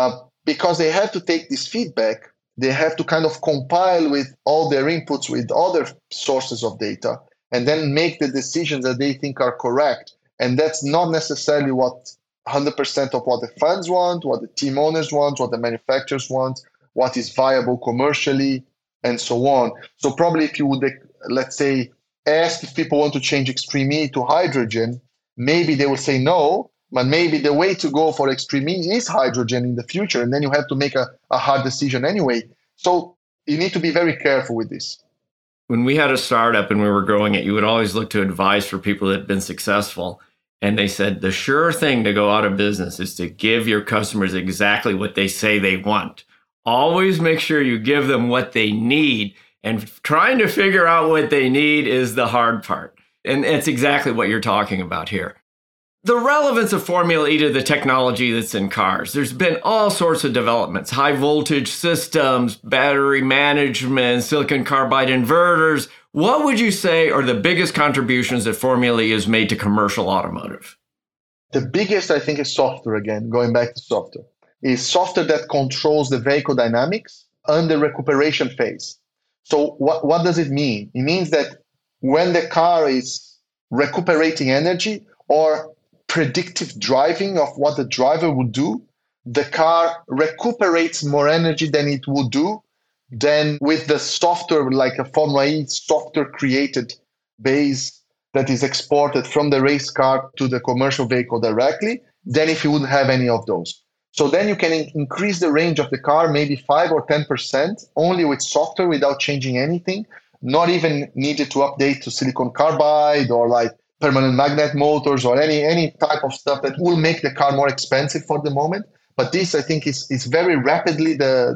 because they have to take this feedback, they have to kind of compile with all their inputs with other sources of data and then make the decisions that they think are correct. And that's not necessarily what 100% of what the funds want, what the team owners want, what the manufacturers want, what is viable commercially, and so on. So probably if you would, let's say, ask if people want to change Extreme E to hydrogen, maybe they will say no, but maybe the way to go for Extreme E is hydrogen in the future, and then you have to make a hard decision anyway. So you need to be very careful with this. When we had a startup and we were growing it, you would always look to advice for people that had been successful. And they said the sure thing to go out of business is to give your customers exactly what they say they want. Always make sure you give them what they need. And trying to figure out what they need is the hard part. And it's exactly what you're talking about here. The relevance of Formula E to the technology that's in cars. There's been all sorts of developments, high voltage systems, battery management, silicon carbide inverters. What would you say are the biggest contributions that Formula E has made to commercial automotive? The biggest, I think, is software again, going back to software. Is software that controls the vehicle dynamics and the recuperation phase. So what does it mean? It means that when the car is recuperating energy or predictive driving of what the driver would do, the car recuperates more energy than it would do than with the software, like a Formula E software created base that is exported from the race car to the commercial vehicle directly, than if you wouldn't have any of those. So then you can increase the range of the car maybe 5 or 10% only with software without changing anything, not even needed to update to silicon carbide or like permanent magnet motors or any type of stuff that will make the car more expensive for the moment. But this, I think, is very rapidly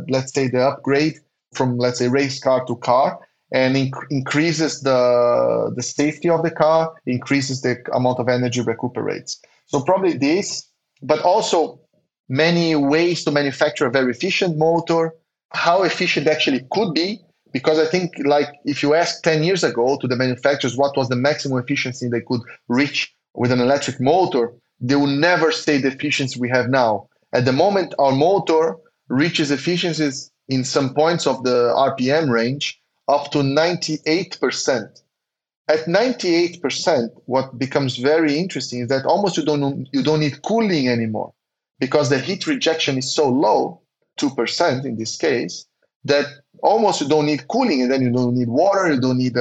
the upgrade from, let's say, race car to car, and increases the safety of the car, increases the amount of energy recuperates. So probably this, but also many ways to manufacture a very efficient motor, how efficient actually could be. Because I think, like, if you ask 10 years ago to the manufacturers what was the maximum efficiency they could reach with an electric motor, they will never say the efficiency we have now. At the moment, our motor reaches efficiencies in some points of the RPM range up to 98%. At 98%, what becomes very interesting is that almost you don't need cooling anymore, because the heat rejection is so low, 2% in this case, that almost you don't need cooling, and then you don't need water, you don't need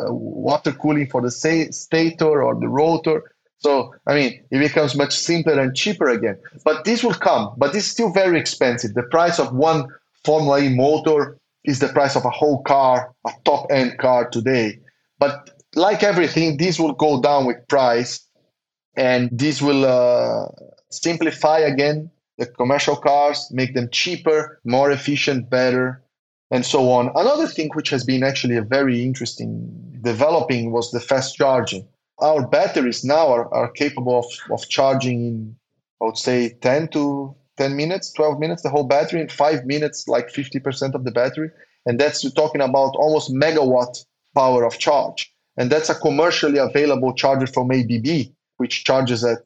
water cooling for the stator or the rotor. So, I mean, it becomes much simpler and cheaper again. But this will come, but it's still very expensive. The price of one Formula E motor is the price of a whole car, a top-end car today. But like everything, this will go down with price, and this will simplify again the commercial cars, make them cheaper, more efficient, better, and so on. Another thing which has been actually a very interesting developing was the fast charging. Our batteries now are capable of charging in, I would say, 10 minutes, 12 minutes, the whole battery, in 5 minutes, like 50% of the battery. And that's, you're talking about almost megawatt power of charge. And that's a commercially available charger from ABB, which charges at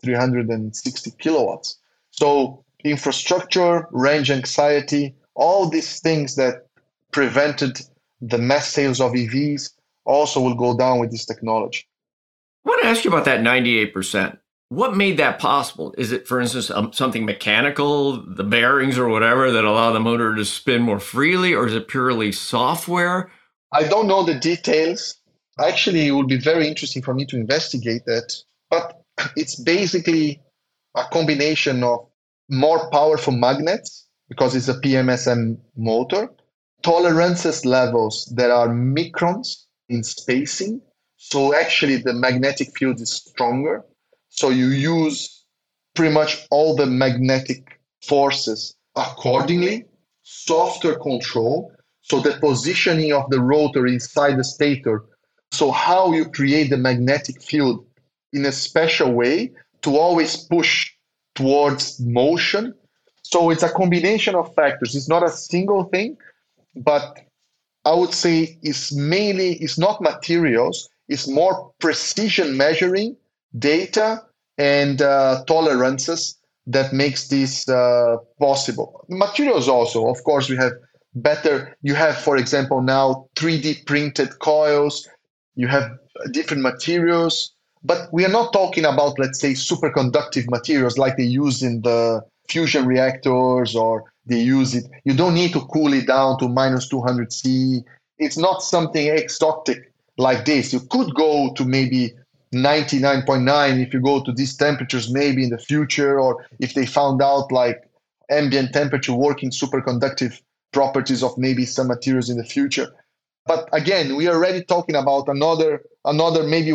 360 kilowatts. So infrastructure, range anxiety, all these things that prevented the mass sales of EVs also will go down with this technology. I want to ask you about that 98%. What made that possible? Is it, for instance, something mechanical, the bearings or whatever that allow the motor to spin more freely, or is it purely software? I don't know the details. Actually, it would be very interesting for me to investigate that. But it's basically a combination of more powerful magnets, because it's a PMSM motor, tolerances levels that are microns in spacing. So actually the magnetic field is stronger. So you use pretty much all the magnetic forces accordingly. Software control, so the positioning of the rotor inside the stator. So how you create the magnetic field in a special way to always push towards motion. So it's a combination of factors. It's not a single thing, but I would say it's not materials, it's more precision measuring data and tolerances that makes this possible. Materials also, of course, we have better. You have, for example, now 3D printed coils. You have different materials, but we are not talking about, let's say, superconductive materials like they use in the fusion reactors, or they use it. You don't need to cool it down to minus 200 C. It's not something exotic like this. You could go to maybe 99.9 if you go to these temperatures maybe in the future, or if they found out like ambient temperature working superconductive properties of maybe some materials in the future. But again, we are already talking about another maybe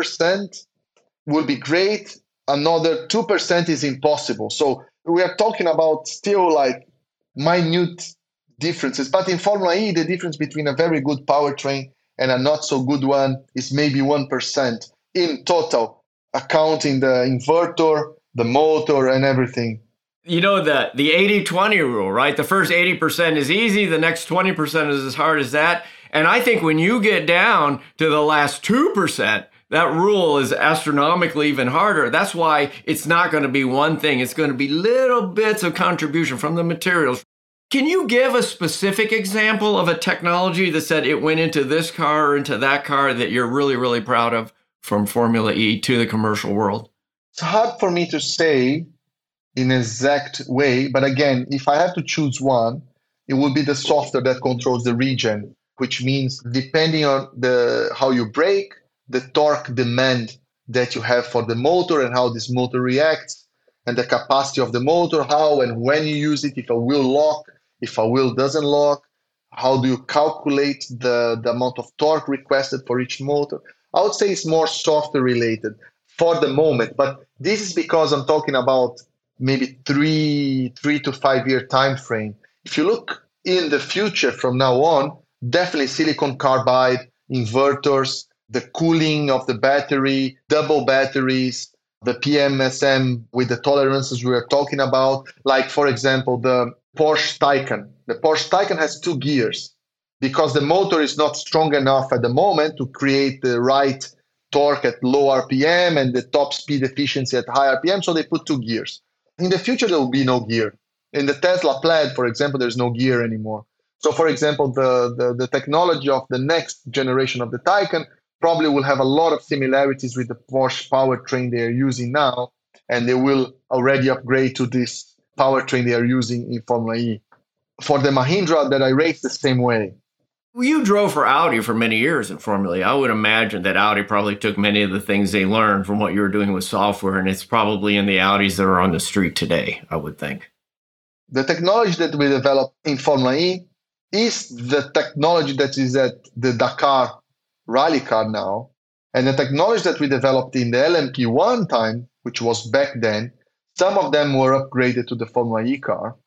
1% will be great, another 2% is impossible. So we are talking about still like minute differences. But in Formula E, the difference between a very good powertrain and a not so good one is maybe 1% in total, accounting the inverter, the motor, and everything. You know, the 80-20 rule, right? The first 80% is easy, the next 20% is as hard as that. And I think when you get down to the last 2%, that rule is astronomically even harder. That's why it's not going to be one thing. It's going to be little bits of contribution from the materials. Can you give a specific example of a technology that said it went into this car or into that car that you're really, really proud of from Formula E to the commercial world? It's hard for me to say in an exact way, but again, if I have to choose one, it would be the software that controls the regen, which means depending on how you brake, the torque demand that you have for the motor and how this motor reacts, and the capacity of the motor, how and when you use it, if a wheel lock, if a wheel doesn't lock, how do you calculate the amount of torque requested for each motor. I would say it's more software related for the moment, but this is because I'm talking about maybe three to 5 year time frame. If you look in the future from now on, definitely silicon carbide, inverters, the cooling of the battery, double batteries, the PMSM with the tolerances we are talking about. Like, for example, the Porsche Taycan. The Porsche Taycan has 2 gears because the motor is not strong enough at the moment to create the right torque at low RPM and the top speed efficiency at high RPM, so they put 2 gears. In the future, there will be no gear. In the Tesla Plaid, for example, there's no gear anymore. So, for example, the technology of the next generation of the Taycan probably will have a lot of similarities with the Porsche powertrain they are using now, and they will already upgrade to this powertrain they are using in Formula E. For the Mahindra that I raced the same way. Well, you drove for Audi for many years in Formula E. I would imagine that Audi probably took many of the things they learned from what you were doing with software, and it's probably in the Audis that are on the street today, I would think. The technology that we developed in Formula E is the technology that is at the Dakar rally car now. And the technology that we developed in the LMP1 time, which was back then, some of them were upgraded to the Formula E car.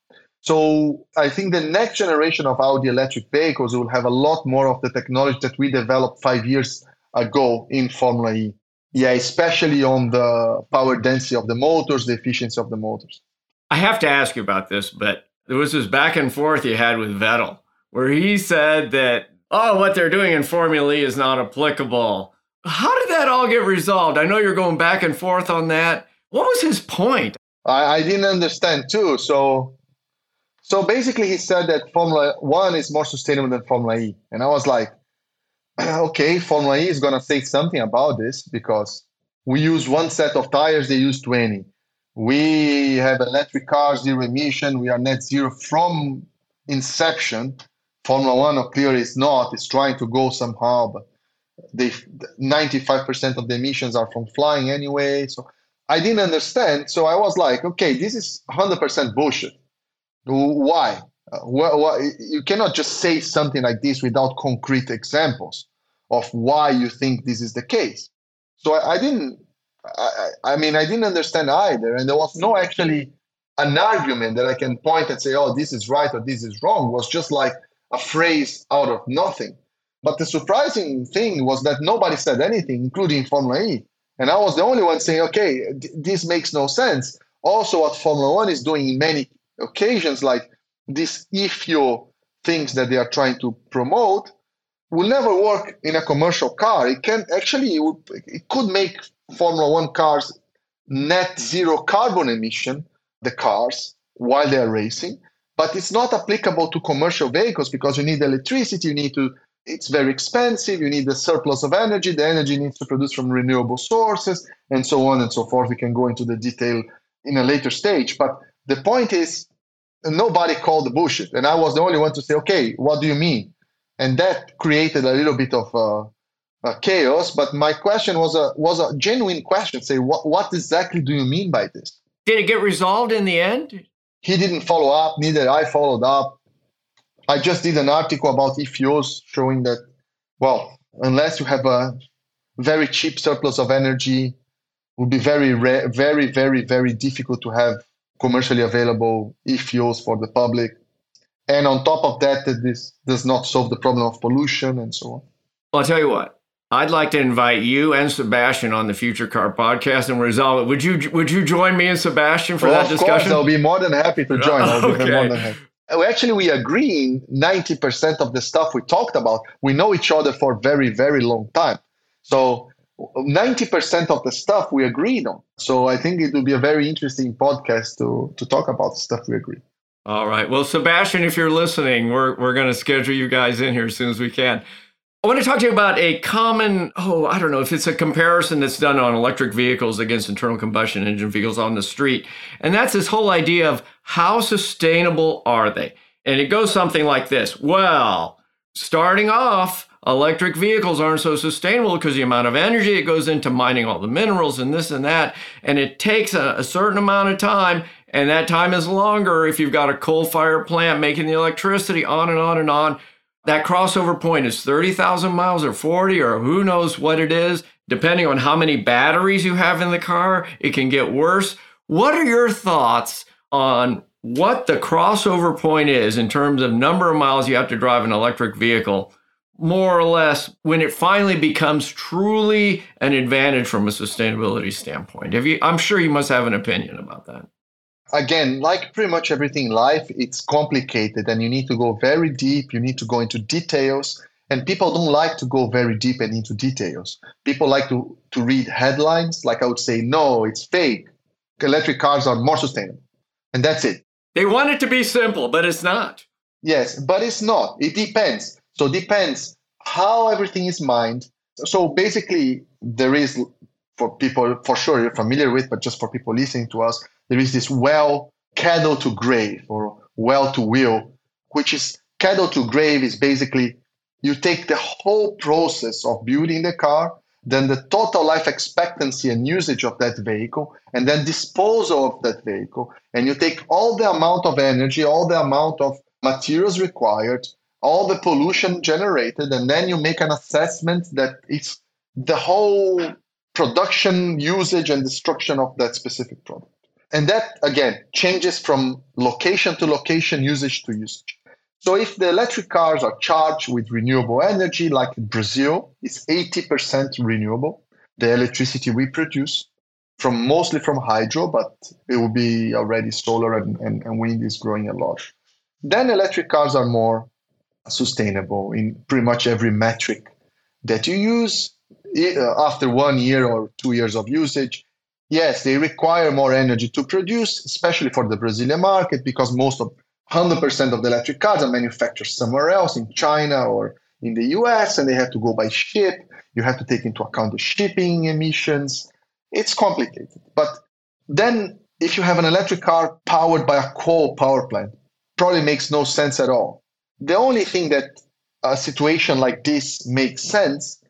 So I think the next generation of Audi electric vehicles will have a lot more of the technology that we developed 5 years ago in Formula E. Yeah, especially on the power density of the motors, the efficiency of the motors. I have to ask you about this, but there was this back and forth you had with Vettel, where he said that, what they're doing in Formula E is not applicable. How did that all get resolved? I know you're going back and forth on that. What was his point? I didn't understand too. So basically, he said that Formula 1 is more sustainable than Formula E. And I was like, okay, Formula E is going to say something about this because we use one set of tires, they use 20. We have electric cars, zero emission, we are net zero from inception. Formula 1 clearly is not, it's trying to go somehow, but 95% of the emissions are from flying anyway. So I didn't understand. So I was like, okay, this is 100% bullshit. Why? You cannot just say something like this without concrete examples of why you think this is the case. So I didn't understand either. And there was no actually an argument that I can point and say, oh, this is right or this is wrong. It was just like a phrase out of nothing. But the surprising thing was that nobody said anything, including Formula E. And I was the only one saying, okay, this makes no sense. Also, what Formula 1 is doing in many occasions, like these e-fuel things that they are trying to promote, will never work in a commercial car. It could make Formula 1 cars net zero carbon emission, the cars while they're racing, but it's not applicable to commercial vehicles because you need electricity, it's very expensive, you need the surplus of energy, the energy needs to produce from renewable sources, and so on and so forth. We can go into the detail in a later stage, but the point is nobody called the bullshit, and I was the only one to say, okay, what do you mean? And that created a little bit of chaos, but my question was a genuine question. Say, what exactly do you mean by this? Did it get resolved in the end? He didn't follow up, neither I followed up. I just did an article about e-fuels showing that, well, unless you have a very cheap surplus of energy, it would be very, very, very difficult to have commercially available e-fuels for the public. And on top of that, this does not solve the problem of pollution and so on. Well, I'll tell you what. I'd like to invite you and Sebastian on the Future Car podcast and resolve it. Would you join me and Sebastian for that discussion? Of course, I'll be more than happy to join. Actually, we agree in 90% of the stuff we talked about. We know each other for a very, very long time. So 90% of the stuff we agreed on. So I think it will be a very interesting podcast to talk about the stuff we agree. All right. Well, Sebastian, if you're listening, we're going to schedule you guys in here as soon as we can. I want to talk to you about a common, I don't know if it's a comparison that's done on electric vehicles against internal combustion engine vehicles on the street. And that's this whole idea of how sustainable are they? And it goes something like this. Well, starting off, electric vehicles aren't so sustainable because the amount of energy it goes into mining all the minerals and this and that. And it takes a certain amount of time. And that time is longer if you've got a coal-fired plant making the electricity, on and on and on. That crossover point is 30,000 miles or 40 or who knows what it is. Depending on how many batteries you have in the car, it can get worse. What are your thoughts on what the crossover point is in terms of number of miles you have to drive an electric vehicle, more or less, when it finally becomes truly an advantage from a sustainability standpoint? I'm sure you must have an opinion about that. Again, like pretty much everything in life, it's complicated and you need to go very deep. You need to go into details. And people don't like to go very deep and into details. People like to read headlines. Like I would say, no, it's fake. Electric cars are more sustainable. And that's it. They want it to be simple, but it's not. Yes, but it's not. It depends. So it depends how everything is mined. So basically, there is, for people, for sure you're familiar with, but just for people listening to us, there is this well cradle to grave or well to wheel, which is cradle to grave is basically you take the whole process of building the car, then the total life expectancy and usage of that vehicle, and then disposal of that vehicle. And you take all the amount of energy, all the amount of materials required, all the pollution generated, and then you make an assessment that it's the whole production, usage, and destruction of that specific product. And that, again, changes from location to location, usage to usage. So if the electric cars are charged with renewable energy, like in Brazil, it's 80% renewable, the electricity we produce, mostly from hydro, but it will be already solar and wind is growing a lot. Then electric cars are more sustainable in pretty much every metric that you use after 1 year or 2 years of usage. Yes, they require more energy to produce, especially for the Brazilian market, because 100% of the electric cars are manufactured somewhere else, in China or in the US, and they have to go by ship. You have to take into account the shipping emissions. It's complicated. But then if you have an electric car powered by a coal power plant, probably makes no sense at all. The only thing that a situation like this makes sense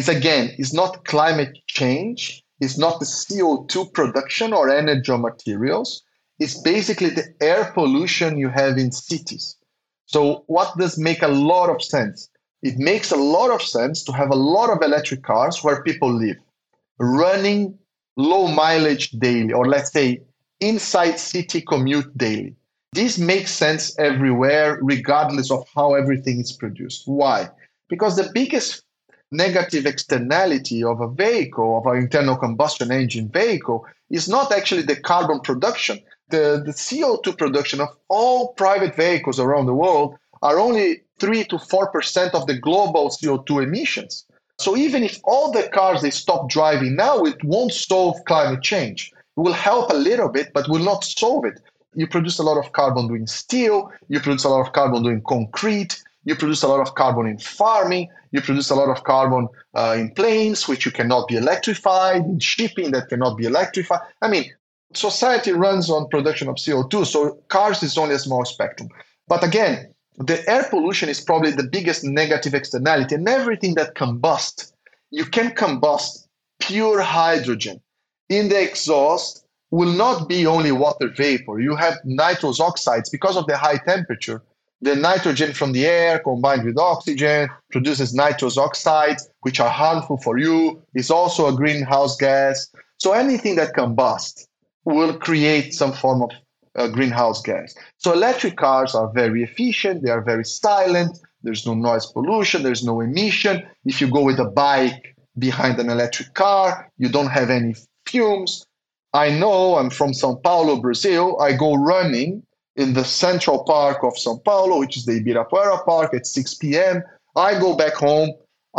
is not climate change. It's not the CO2 production or energy or materials. It's basically the air pollution you have in cities. So what does make a lot of sense? It makes a lot of sense to have a lot of electric cars where people live, running low mileage daily, or let's say inside city commute daily. This makes sense everywhere, regardless of how everything is produced. Why? Because the biggest negative externality of a vehicle, of an internal combustion engine vehicle, is not actually the carbon production. The CO2 production of all private vehicles around the world are only 3 to 4% of the global CO2 emissions. So even if all the cars they stop driving now, it won't solve climate change. will help a little bit, but will not solve it. You produce a lot of carbon doing steel, you produce a lot of carbon doing concrete, you produce a lot of carbon in farming, you produce a lot of carbon in planes, which you cannot be electrified, in shipping that cannot be electrified. I mean, society runs on production of CO2, so cars is only a small spectrum. But again, the air pollution is probably the biggest negative externality, and everything that combusts, you can combust pure hydrogen in the exhaust will not be only water vapor. You have nitrous oxides because of the high temperature. The nitrogen from the air combined with oxygen produces nitrous oxides, which are harmful for you. It's also a greenhouse gas. So anything that combusts will create some form of greenhouse gas. So electric cars are very efficient. They are very silent. There's no noise pollution. There's no emission. If you go with a bike behind an electric car, you don't have any fumes. I know I'm from São Paulo, Brazil. I go running in the central park of São Paulo, which is the Ibirapuera Park at 6 p.m. I go back home,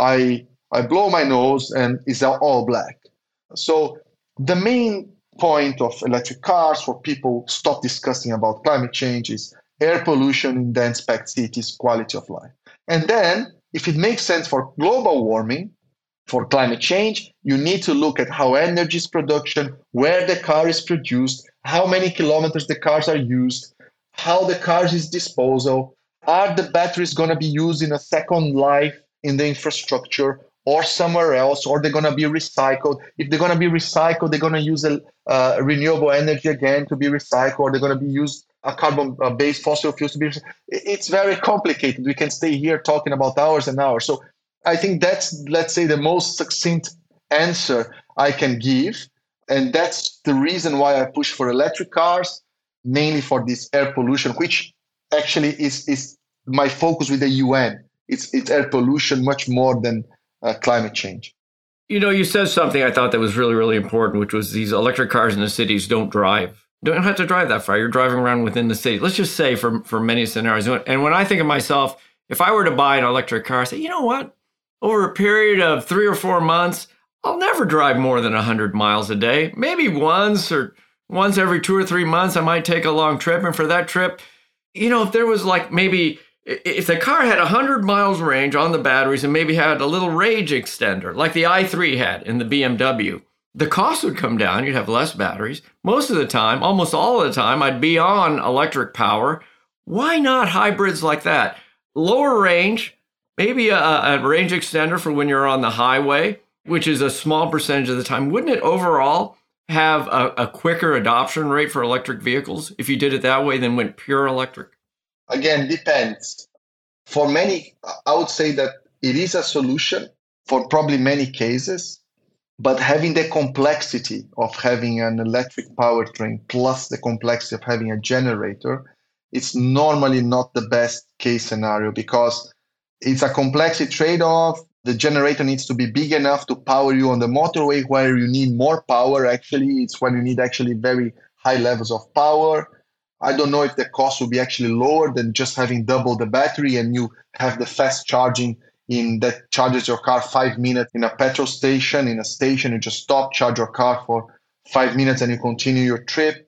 I blow my nose, and it's all black. So the main point of electric cars for people stop discussing about climate change is air pollution in dense packed cities, quality of life. And then, if it makes sense for global warming, for climate change, you need to look at how energy is production, where the car is produced, how many kilometers the cars are used, how the cars is disposal. Are the batteries going to be used in a second life in the infrastructure or somewhere else, or they're going to be recycled? If they're going to be recycled, they're going to use a renewable energy again to be recycled, or they're going to be used a carbon-based fossil fuels to be recycled. It's very complicated. We can stay here talking about hours and hours. So I think that's, let's say, the most succinct answer I can give. And that's the reason why I push for electric cars, mainly for this air pollution, which actually is my focus with the UN. It's air pollution much more than climate change. You know, you said something I thought that was really, really important, which was these electric cars in the cities don't have to drive that far. You're driving around within the city. Let's just say for many scenarios. And when I think of myself, if I were to buy an electric car, I say, you know what? Over a period of 3 or 4 months, I'll never drive more than 100 miles a day. Maybe once every 2 or 3 months, I might take a long trip. And for that trip, you know, if there was like maybe if the car had 100 miles range on the batteries and maybe had a little range extender like the i3 had in the BMW, the cost would come down. You'd have less batteries. Most of the time, almost all of the time, I'd be on electric power. Why not hybrids like that? Lower range, maybe a range extender for when you're on the highway, which is a small percentage of the time. Wouldn't it overall have a quicker adoption rate for electric vehicles if you did it that way than went pure electric? Again, depends. For many, I would say that it is a solution for probably many cases, but having the complexity of having an electric powertrain plus the complexity of having a generator, it's normally not the best case scenario because it's a complexity trade-off. The generator needs to be big enough to power you on the motorway where you need more power. Actually, it's when you need actually very high levels of power. I don't know if the cost will be actually lower than just having double the battery and you have the fast charging that charges your car 5 minutes in a petrol station. In a station, you just stop, charge your car for 5 minutes and you continue your trip.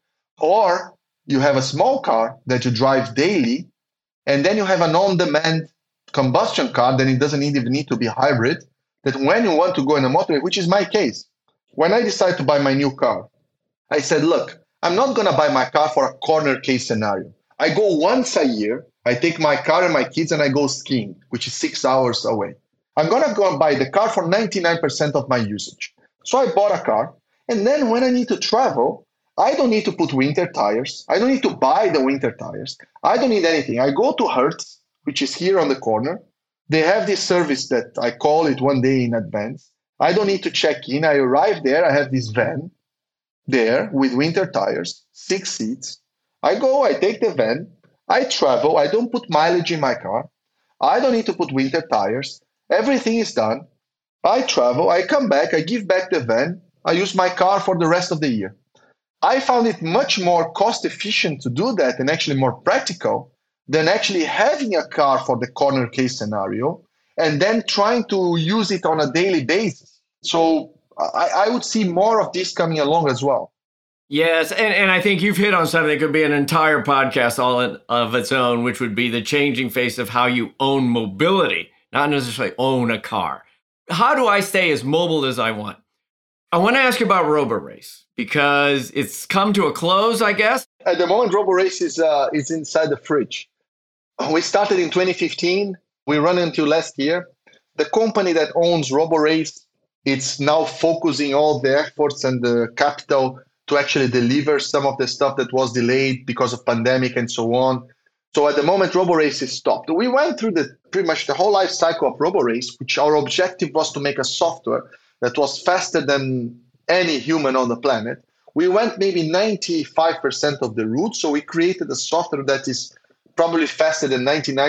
Or you have a small car that you drive daily and then you have an on-demand combustion car, then it doesn't even need to be hybrid, that when you want to go in a motorway, which is my case, when I decided to buy my new car, I said, look, I'm not going to buy my car for a corner case scenario. I go once a year, I take my car and my kids and I go skiing, which is 6 hours away. I'm going to go and buy the car for 99% of my usage. So I bought a car. And then when I need to travel, I don't need to put winter tires. I don't need to buy the winter tires. I don't need anything. I go to Hertz, which is here on the corner. They have this service that I call it one day in advance. I don't need to check in. I arrive there. I have this van there with winter tires, 6 seats. I go, I take the van. I travel. I don't put mileage in my car. I don't need to put winter tires. Everything is done. I travel. I come back. I give back the van. I use my car for the rest of the year. I found it much more cost efficient to do that and actually more practical than actually having a car for the corner case scenario and then trying to use it on a daily basis. So I would see more of this coming along as well. Yes, and I think you've hit on something that could be an entire podcast of its own, which would be the changing face of how you own mobility, not necessarily own a car. How do I stay as mobile as I want? I want to ask you about RoboRace because it's come to a close, I guess. At the moment, RoboRace is inside the fridge. We started in 2015. We run until last year. The company that owns RoboRace, it's now focusing all the efforts and the capital to actually deliver some of the stuff that was delayed because of pandemic and so on. So at the moment, RoboRace is stopped. We went through pretty much the whole life cycle of RoboRace, which our objective was to make a software that was faster than any human on the planet. We went maybe 95% of the route. So we created a software that is probably faster than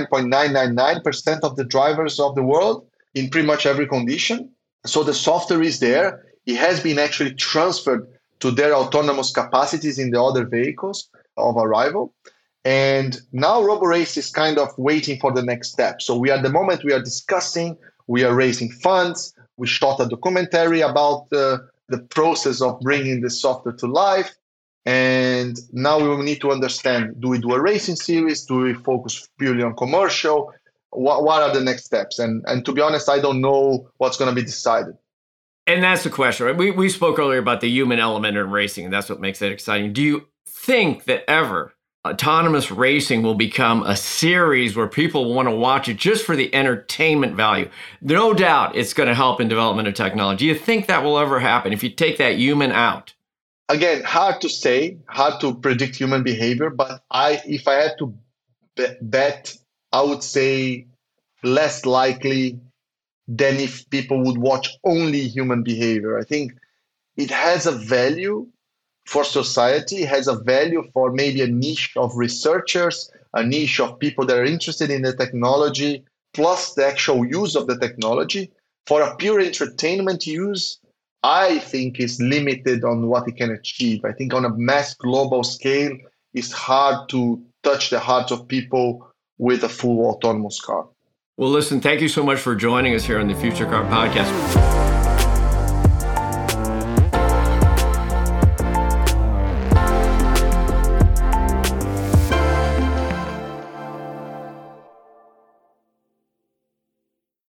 99.999% of the drivers of the world in pretty much every condition. So the software is there. It has been actually transferred to their autonomous capacities in the other vehicles of Arrival. And now RoboRace is kind of waiting for the next step. So at the moment we are discussing, we are raising funds. We shot a documentary about the process of bringing the software to life. And now we will need to understand, do we do a racing series? Do we focus purely on commercial? What are the next steps? And to be honest, I don't know what's going to be decided. And that's the question, right? We spoke earlier about the human element in racing, and that's what makes it exciting. Do you think that ever autonomous racing will become a series where people want to watch it just for the entertainment value? No doubt it's going to help in development of technology. Do you think that will ever happen if you take that human out? Again, hard to say, hard to predict human behavior, but if I had to bet, I would say less likely than if people would watch only human behavior. I think it has a value for society, it has a value for maybe a niche of researchers, a niche of people that are interested in the technology, plus the actual use of the technology. For a pure entertainment use, I think is limited on what it can achieve. I think on a mass global scale, it's hard to touch the hearts of people with a full autonomous car. Well, listen, thank you so much for joining us here on the Future Car Podcast.